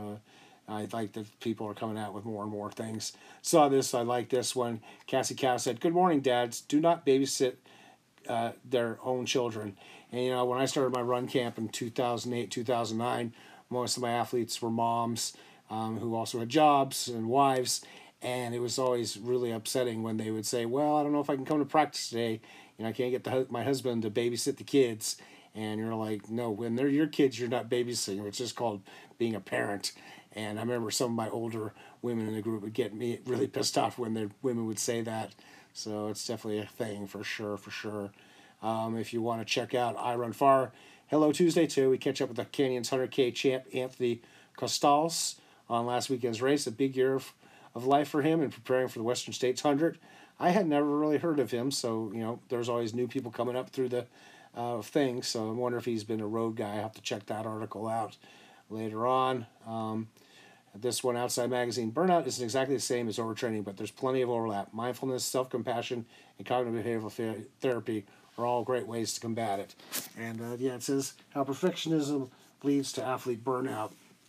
I like that people are coming out with more and more things. Saw this, I like this one. Cassie Cow said, "Good morning, dads. Do not babysit their own children." And when I started my run camp in 2008, 2009, most of my athletes were moms who also had jobs and wives. And it was always really upsetting when they would say, "Well, I don't know if I can come to practice today. I can't get my husband to babysit the kids." And you're like, no, when they're your kids, you're not babysitting. It's just called being a parent. And I remember some of my older women in the group would get me really pissed off when their women would say that. So it's definitely a thing for sure, for sure. If you want to check out I Run Far, Hello Tuesday too. We catch up with the Canyons 100K champ Anthony Costals on last weekend's race. A big year of life for him and preparing for the Western States 100. I had never really heard of him, so there's always new people coming up through the thing. So I wonder if he's been a road guy. I have to check that article out later on. This one, Outside Magazine, burnout isn't exactly the same as overtraining, but there's plenty of overlap. Mindfulness, self-compassion, and cognitive behavioral therapy are all great ways to combat it. And it says how perfectionism leads to athlete burnout.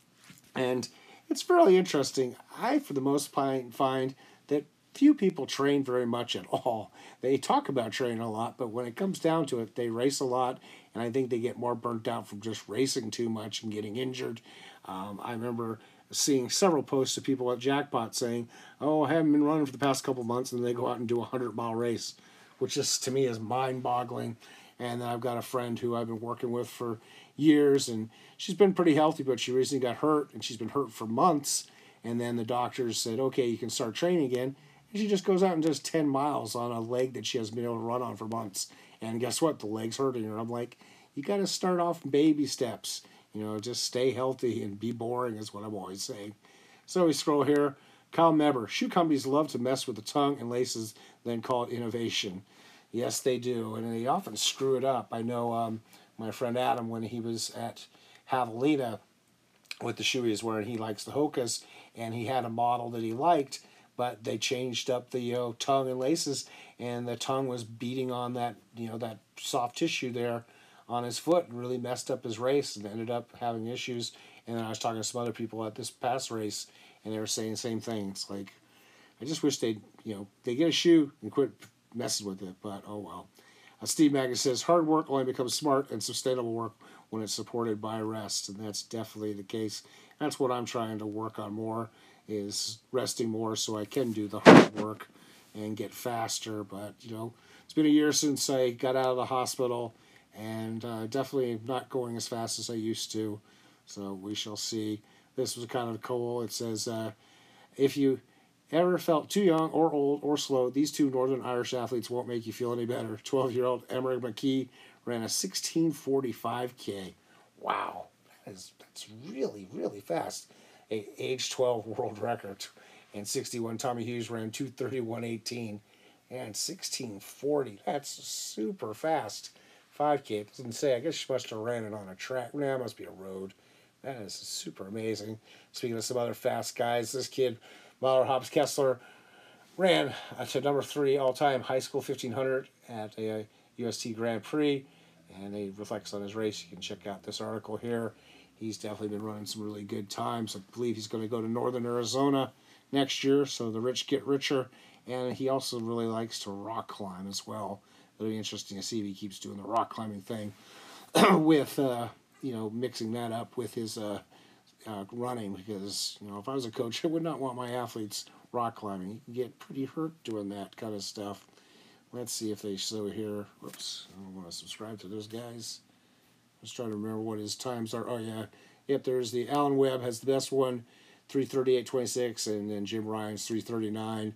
And it's fairly interesting. I, for the most part, find that few people train very much at all. They talk about training a lot, but when it comes down to it, they race a lot, and I think they get more burnt out from just racing too much and getting injured. I remember seeing several posts of people at Jackpot saying, "Oh, I haven't been running for the past couple months," and they go out and do a 100-mile race, which just to me is mind-boggling. And then I've got a friend who I've been working with for years, and she's been pretty healthy, but she recently got hurt, and she's been hurt for months. And then the doctors said, "Okay, you can start training again." And she just goes out and does 10 miles on a leg that she hasn't been able to run on for months. And guess what? The leg's hurting her. I'm like, you got to start off baby steps. Just stay healthy and be boring is what I'm always saying. So we scroll here. Kyle Meber. Shoe companies love to mess with the tongue and laces, then call it innovation. Yes, they do. And they often screw it up. I know my friend Adam, when he was at Javelina with the shoe he was wearing, he likes the Hokas, and he had a model that he liked, but they changed up the tongue and laces, and the tongue was beating on that that soft tissue there on his foot and really messed up his race and ended up having issues. And then I was talking to some other people at this past race, and they were saying the same thing. It's like, I just wish they get a shoe and quit messing with it, but oh well. Steve Maggis says, hard work only becomes smart and sustainable work when it's supported by rest, and that's definitely the case. That's what I'm trying to work on more, is resting more so I can do the hard work and get faster. But, it's been a year since I got out of the hospital, and definitely not going as fast as I used to. So we shall see. This was kind of cool. It says, if you ever felt too young or old or slow, these two Northern Irish athletes won't make you feel any better. 12-year-old Emmerich McKee ran a 16:45K. Wow, that's really, really fast. A age 12 world record. And 61, Tommy Hughes ran 2:31.18. And 16:40, that's super fast. 5K, it doesn't say. I guess she must have ran it on a track. Nah, it must be a road. That is super amazing. Speaking of some other fast guys, this kid, Mahler Hobbs Kessler, ran to number 3 all-time high school 1500 at a UST Grand Prix, and he reflects on his race. You can check out this article here. He's definitely been running some really good times. I believe he's going to go to Northern Arizona next year, so the rich get richer, and he also really likes to rock climb as well. It'll be interesting to see if he keeps doing the rock climbing thing with, mixing that up with his running, because, if I was a coach, I would not want my athletes rock climbing. You can get pretty hurt doing that kind of stuff. Let's see if they show here. Whoops, I don't want to subscribe to those guys. I was trying to remember what his times are. Oh, yeah. Yep, there's the Alan Webb has the best one, 3:38.26, and then Jim Ryan's 3:39.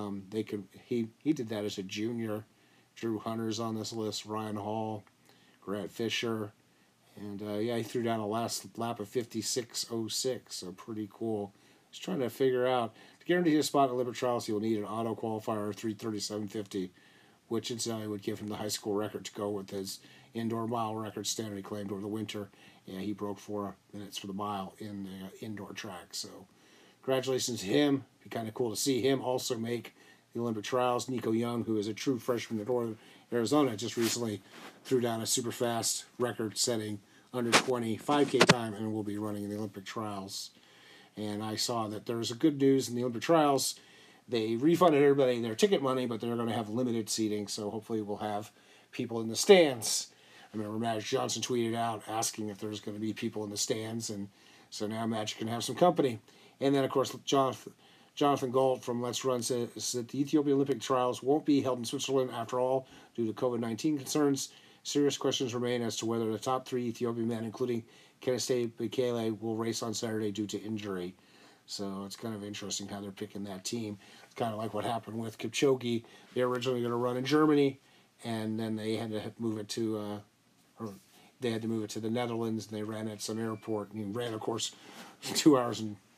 He did that as a junior. Drew Hunter's on this list, Ryan Hall, Grant Fisher, and he threw down a last lap of 56.06, so pretty cool. He's trying to figure out, to guarantee a spot in Olympic trials, he will need an auto qualifier of 3:37.50, which incidentally would give him the high school record to go with his indoor mile record standard he claimed over the winter. Yeah, he broke 4 minutes for the mile in the indoor track, so congratulations to him. It'd be kind of cool to see him also make the Olympic trials. Nico Young, who is a true freshman at Northern Arizona, just recently threw down a super fast record-setting under 20 5K time and will be running in the Olympic trials. And I saw that there's a good news in the Olympic trials. They refunded everybody their ticket money, but they're going to have limited seating, so hopefully we'll have people in the stands. I remember Magic Johnson tweeted out asking if there's going to be people in the stands, and so now Magic can have some company. And then, of course, Jonathan Gault from Let's Run says that the Ethiopian Olympic trials won't be held in Switzerland after all due to COVID-19 concerns. Serious questions remain as to whether the top 3 Ethiopian men, including Keneste Bekele, will race on Saturday due to injury. So it's kind of interesting how they're picking that team. It's kind of like what happened with Kipchoge. They were originally going to run in Germany, and then they had to move it to the Netherlands, and they ran at some airport, and he ran, of course, 2 hours and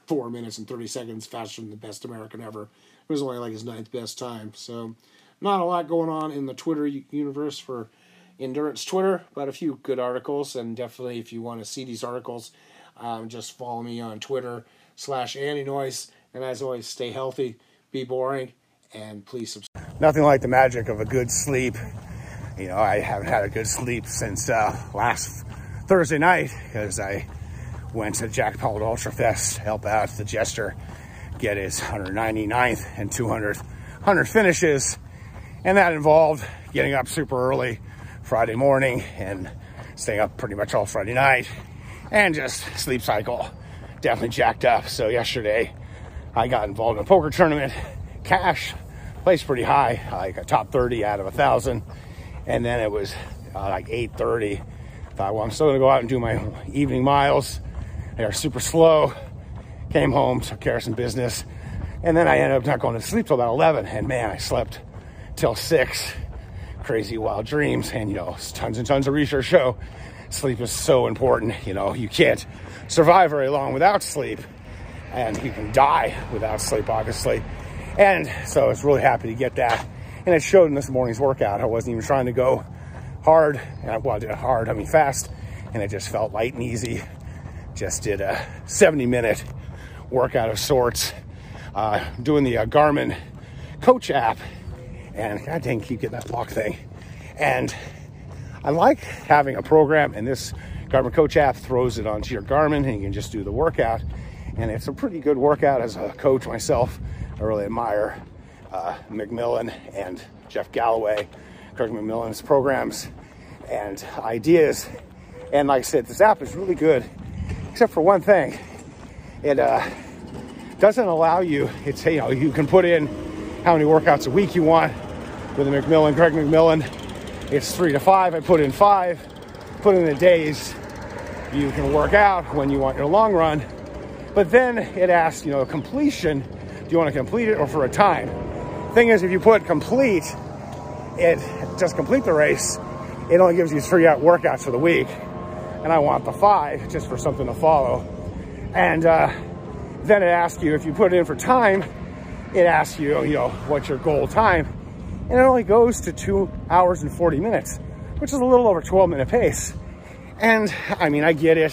4 minutes and 30 seconds faster than the best American ever. It was only like his 9th best time. So not a lot going on in the Twitter universe for endurance Twitter, but a few good articles. And definitely if you want to see these articles, just follow me on Twitter /AndyNoise. And as always, stay healthy, be boring, and please subscribe. Nothing like the magic of a good sleep. You know, I haven't had a good sleep since last Thursday night because I went to Jack Pallet Ultra Fest to help out the Jester get his 199th and 200th 100 finishes. And that involved getting up super early Friday morning and staying up pretty much all Friday night. And just sleep cycle definitely jacked up. So yesterday I got involved in a poker tournament. Cash placed pretty high, like a top 30 out of 1,000. And then it was like 8:30. Thought, well, I'm still gonna go out and do my evening miles. They are super slow. Came home, took care of some business. And then I ended up not going to sleep till about 11. And man, I slept till 6. Crazy wild dreams. And you know, tons and tons of research show sleep is so important. You know, you can't survive very long without sleep. And you can die without sleep, obviously. And so I was really happy to get that. And it showed in this morning's workout. I wasn't even trying to go hard. Well, I did hard, I mean fast. And it just felt light and easy. Just did a 70-minute workout of sorts. Doing the Garmin Coach app. And God dang, keep getting that block thing. And I like having a program. And this Garmin Coach app throws it onto your Garmin. And you can just do the workout. And it's a pretty good workout as a coach myself. I really admire McMillan and Jeff Galloway, Kirk McMillan's programs and ideas. And like I said, this app is really good, except for one thing. It doesn't allow you, it's, you know, you can put in how many workouts a week you want with the McMillan, Greg McMillan. It's 3 to 5. I put in 5, put in the days you can work out when you want your long run. But then it asks, you know, completion. Do you want to complete it or for a time? Thing is, if you put complete, it just complete the race. It only gives you 3 workouts for the week. And I want the 5 just for something to follow. And then it asks you, if you put it in for time, it asks you, you know, what's your goal time? And it only goes to 2 hours and 40 minutes, which is a little over 12-minute pace. And I mean, I get it,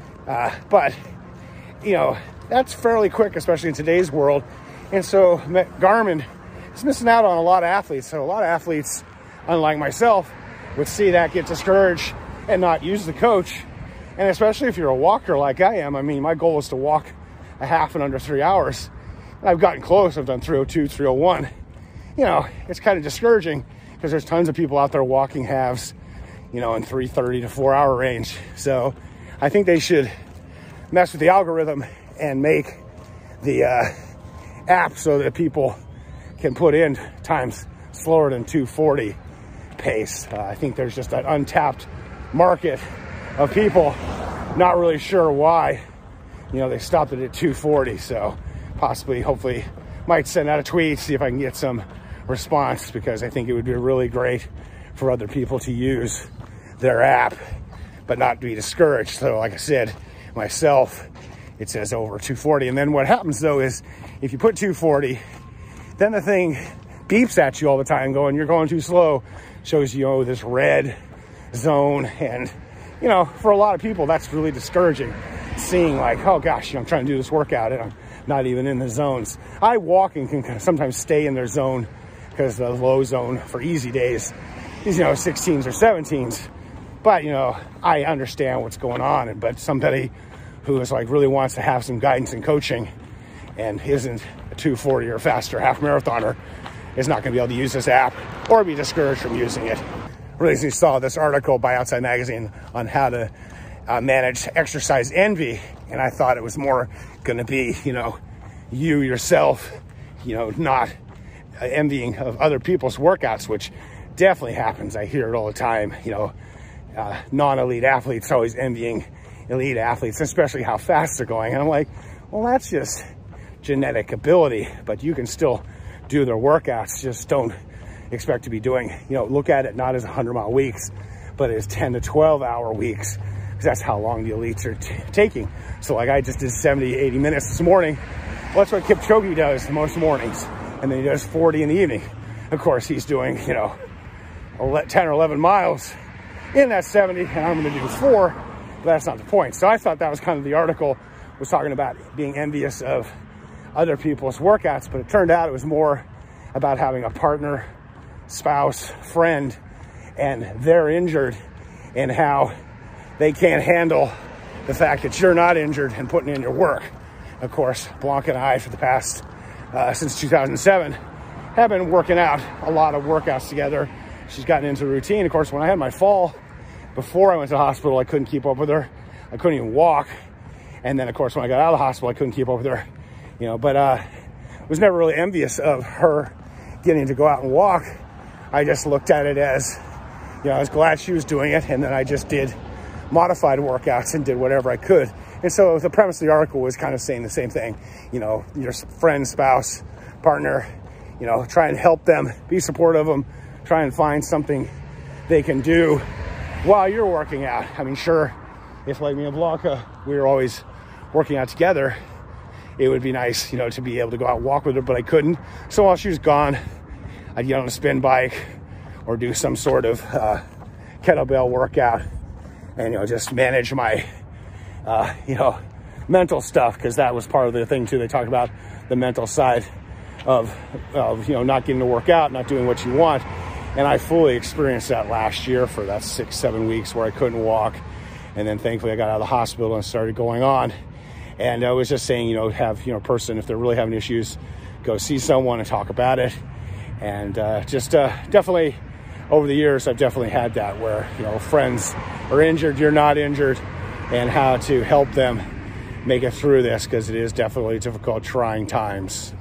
but you know, that's fairly quick, especially in today's world. And so Garmin is missing out on a lot of athletes. So a lot of athletes, unlike myself, would see that, get discouraged and not use the coach. And especially if you're a walker like I am, I mean, my goal is to walk a half in under 3 hours. And I've gotten close. I've done 3:02, 3:01. You know, it's kind of discouraging because there's tons of people out there walking halves, you know, in 3:30 to 4 hour range. So I think they should mess with the algorithm and make the app so that people can put in times slower than 2:40 pace. I think there's just an untapped market of people not really sure why, you know, they stopped it at 2:40. So possibly, hopefully, might send out a tweet, see if I can get some response, because I think it would be really great for other people to use their app but not be discouraged. So like I said, myself, it says over 2:40. And then what happens though is if you put 2:40, then the thing beeps at you all the time going, you're going too slow, shows you know, this red zone. And you know, for a lot of people that's really discouraging, seeing like, oh gosh, you know, I'm trying to do this workout and I'm not even in the zones. I walking can sometimes stay in their zone because the low zone for easy days is, you know, 16s or 17s. But you know, I understand what's going on. But somebody who is like really wants to have some guidance and coaching and isn't a 2:40 or faster half marathoner is not going to be able to use this app or be discouraged from using it. I recently saw this article by Outside Magazine on how to manage exercise envy, and I thought it was more going to be, you know, you yourself, you know, not envying of other people's workouts, which definitely happens. I hear it all the time. You know, non-elite athletes always envying elite athletes, especially how fast they're going. And I'm like, well, that's just genetic ability, but you can still do their workouts. Just don't expect to be doing, you know, look at it not as 100-mile weeks, but as 10 to 12 hour weeks, because that's how long the elites are taking. So like I just did 70, 80 minutes this morning. Well, that's what Kipchoge does most mornings. And then he does 40 in the evening. Of course, he's doing, 10 or 11 miles in that 70, and I'm going to do 4, but that's not the point. So I thought that was kind of the article was talking about being envious of other people's workouts, but it turned out it was more about having a partner, spouse, friend, and they're injured, and how they can't handle the fact that you're not injured and putting in your work. Of course, Blanca and I, for the past, since 2007, have been working out a lot of workouts together. She's gotten into a routine. Of course, when I had my fall, before I went to the hospital, I couldn't keep up with her. I couldn't even walk. And then, of course, when I got out of the hospital, I couldn't keep up with her. But was never really envious of her getting to go out and walk. I just looked at it as, I was glad she was doing it. And then I just did modified workouts and did whatever I could. And so the premise of the article was kind of saying the same thing. Your friend, spouse, partner, try and help them, be supportive of them, try and find something they can do while you're working out. I mean, sure, if like me and Blanca, we were always working out together, it would be nice, to be able to go out and walk with her, but I couldn't. So while she was gone, I'd get on a spin bike or do some sort of kettlebell workout and, just manage my, mental stuff, because that was part of the thing too. They talked about the mental side of not getting to work out, not doing what you want. And I fully experienced that last year for that 6-7 weeks where I couldn't walk. And then thankfully I got out of the hospital and started going on. And I was just saying, have, person, if they're really having issues, go see someone and talk about it. And definitely over the years, I've definitely had that where, friends are injured, you're not injured, and how to help them make it through this, because it is definitely difficult, trying times.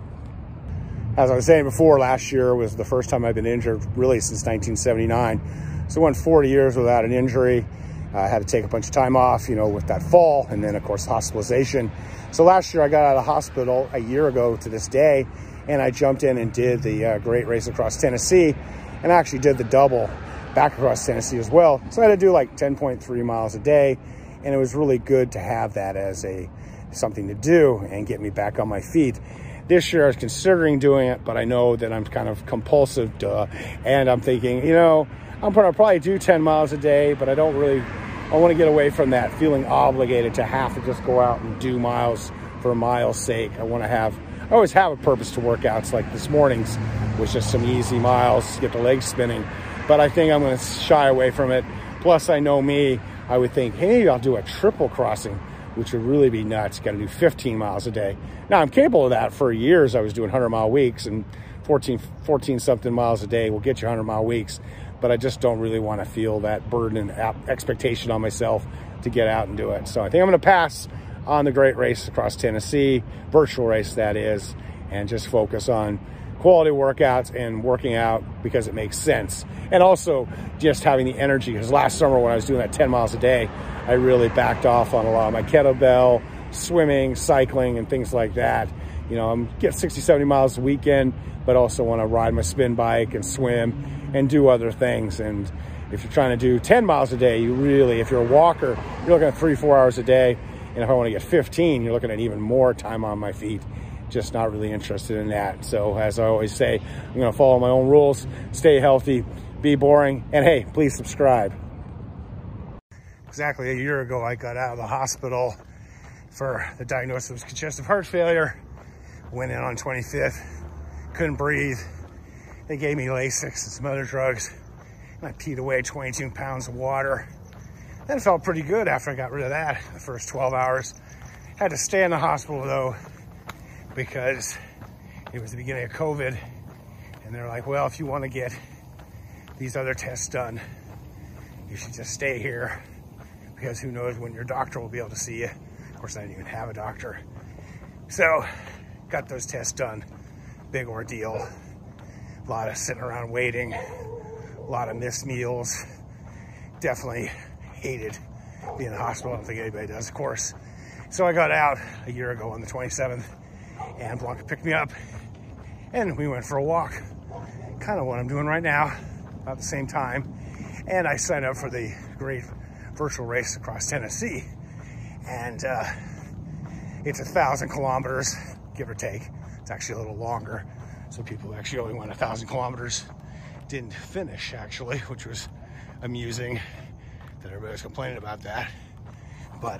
As I was saying before, last year was the first time I've been injured really since 1979. So I went 40 years without an injury. I had to take a bunch of time off, with that fall, and then of course hospitalization. So last year I got out of the hospital a year ago to this day, and I jumped in and did the Great Race Across Tennessee, and I actually did the double back across Tennessee as well. So I had to do like 10.3 miles a day, and it was really good to have that as something to do and get me back on my feet. This year I was considering doing it, but I know that I'm kind of compulsive, and I'm thinking, I'm gonna probably do 10 miles a day, but I want to get away from that feeling obligated to have to just go out and do miles for miles' sake. I always have a purpose to workouts. Like this morning's was just some easy miles, get the legs spinning, but I think I'm going to shy away from it. Plus, I know me, I would think, hey, I'll do a triple crossing, which would really be nuts. Got to do 15 miles a day. Now, I'm capable of that. For years, I was doing 100-mile weeks, and 14 something miles a day will get you 100-mile weeks. But I just don't really want to feel that burden and expectation on myself to get out and do it. So I think I'm going to pass on the Great Race Across Tennessee, virtual race that is, and just focus on quality workouts and working out because it makes sense. And also just having the energy, because last summer when I was doing that 10 miles a day, I really backed off on a lot of my kettlebell, swimming, cycling, and things like that. I'm getting 60, 70 miles a weekend, but also want to ride my spin bike and swim and do other things. And if you're trying to do 10 miles a day, if you're a walker, you're looking at 3-4 hours a day. And if I want to get 15, you're looking at even more time on my feet. Just not really interested in that. So as I always say, I'm going to follow my own rules, stay healthy, be boring, and hey, please subscribe. Exactly a year ago, I got out of the hospital for the diagnosis of congestive heart failure. Went in on 25th, couldn't breathe. They gave me Lasix and some other drugs, and I peed away 22 pounds of water. Then it felt pretty good after I got rid of that the first 12 hours. Had to stay in the hospital though, because it was the beginning of COVID, and they're like, well, if you want to get these other tests done, you should just stay here, because who knows when your doctor will be able to see you. Of course, I didn't even have a doctor. So, got those tests done. Big ordeal. A lot of sitting around waiting, a lot of missed meals. Definitely hated being in the hospital. I don't think anybody does, of course. So I got out a year ago on the 27th, and Blanca picked me up, and we went for a walk. Kind of what I'm doing right now, about the same time. And I signed up for the Great virtual race across Tennessee. And it's 1,000 kilometers, give or take. It's actually a little longer. So people who actually only went 1,000 kilometers didn't finish, actually, which was amusing that everybody was complaining about that. But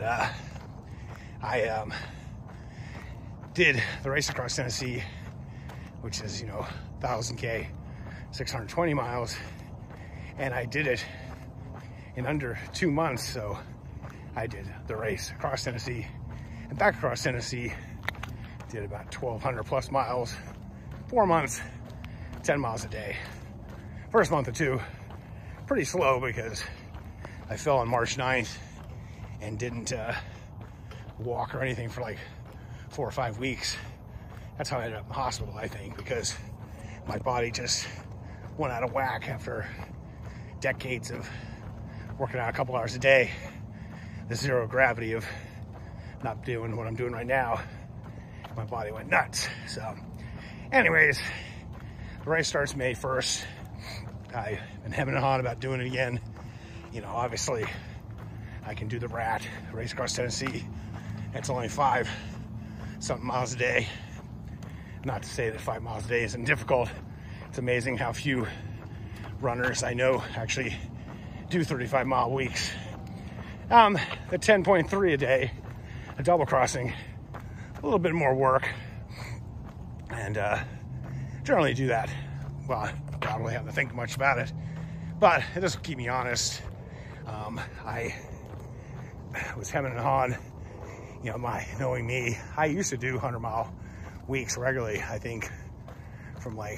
I did the race across Tennessee, which is, 1,000K, 620 miles. And I did it in under 2 months. So I did the race across Tennessee and back across Tennessee, did about 1,200 plus miles, 4 months, 10 miles a day. First month or two, pretty slow because I fell on March 9th and didn't walk or anything for like 4 or 5 weeks. That's how I ended up in the hospital, I think, because my body just went out of whack after decades of working out a couple hours a day. The zero gravity of not doing what I'm doing right now, my body went nuts. So anyways, the race starts May 1st. I've been hemming and hawing about doing it again. Obviously I can do the rat race across Tennessee. It's only 5-something miles a day. Not to say that 5 miles a day isn't difficult. It's amazing how few runners I know actually do 35-mile weeks. The 10.3 a day, a double crossing, a little bit more work, and generally do that. Well, I don't really have to think much about it, but it does keep me honest. I was hemming and hawing, knowing me, I used to do 100-mile weeks regularly, I think, from like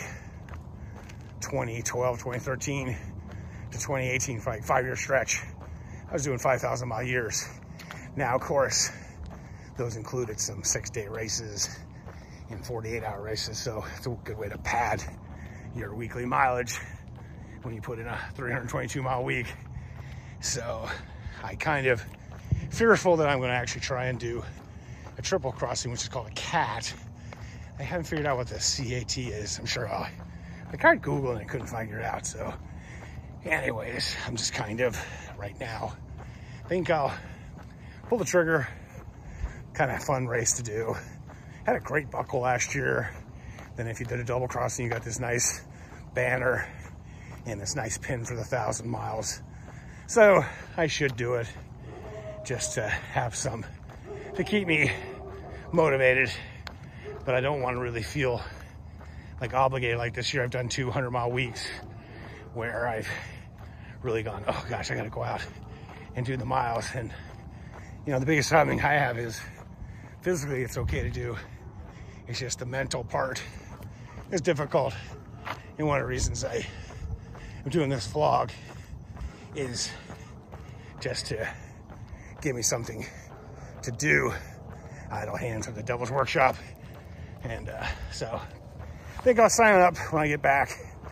2012, 2013 to 2018 for like 5-year stretch. I was doing 5,000-mile years. Now, of course, those included some 6-day races and 48-hour races, so it's a good way to pad your weekly mileage when you put in a 322-mile week. So I kind of fearful that I'm going to actually try and do a triple crossing, which is called a CAT. I haven't figured out what the CAT is. I'm sure I tried Google and I couldn't figure it out. So anyways, I'm just kind of right now think I'll pull the trigger. Kind of fun race to do. Had a great buckle last year. Then if you did a double crossing, you got this nice banner and this nice pin for the 1,000 miles. So I should do it just to have some, to keep me motivated. But I don't want to really feel like obligated. Like this year, I've done 200-mile weeks where I've really gone, oh gosh, I got to go out and do the miles. And the biggest thing I have is physically it's okay to do. It's just the mental part is difficult. And one of the reasons I am doing this vlog is just to give me something to do. Idle hands at the Devil's Workshop. And so I think I'll sign up when I get back.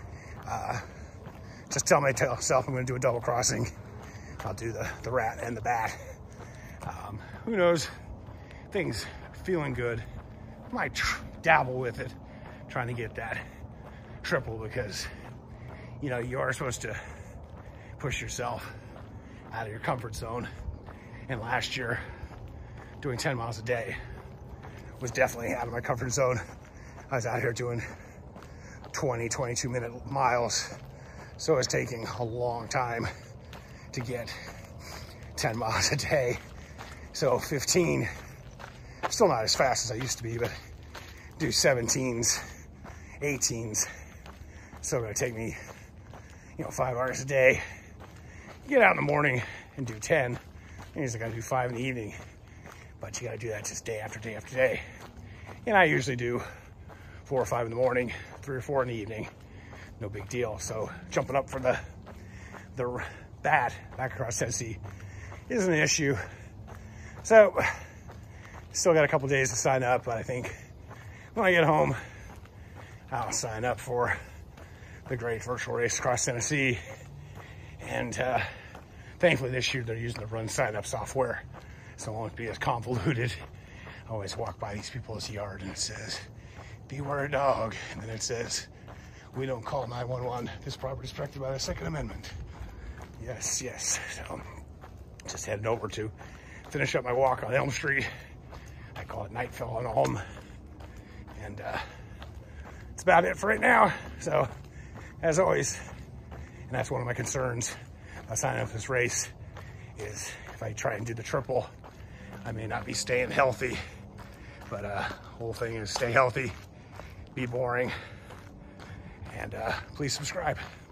Just tell myself I'm going to do a double crossing. I'll do the rat and the bat. Who knows? Things feeling good. Might dabble with it, trying to get that triple, because you are supposed to push yourself out of your comfort zone. And last year, doing 10 miles a day was definitely out of my comfort zone. I was out here doing 22-minute miles. So it was taking a long time to get 10 miles a day. So 15, still not as fast as I used to be, but do 17s, 18s. Still gonna take me, 5 hours a day. Get out in the morning and do 10. Means I gotta do 5 in the evening. But you gotta do that just day after day after day. And I usually do 4 or 5 in the morning, 3 or 4 in the evening. No big deal. So jumping up for the bat back across Tennessee isn't an issue. So still got a couple days to sign up, but I think when I get home, I'll sign up for the great virtual race across Tennessee. And thankfully this year they're using the Run Sign Up software, so it won't be as convoluted. I always walk by these people's yard and it says, "Beware a dog," and then it says, "We don't call 911. This property is protected by the Second Amendment." Yes. So just headed over to finish up my walk on Elm Street. I call it Nightfall on Ulm. And that's about it for right now. So, as always, and that's one of my concerns by signing up for this race, is if I try and do the triple, I may not be staying healthy. But whole thing is stay healthy, be boring, and please subscribe.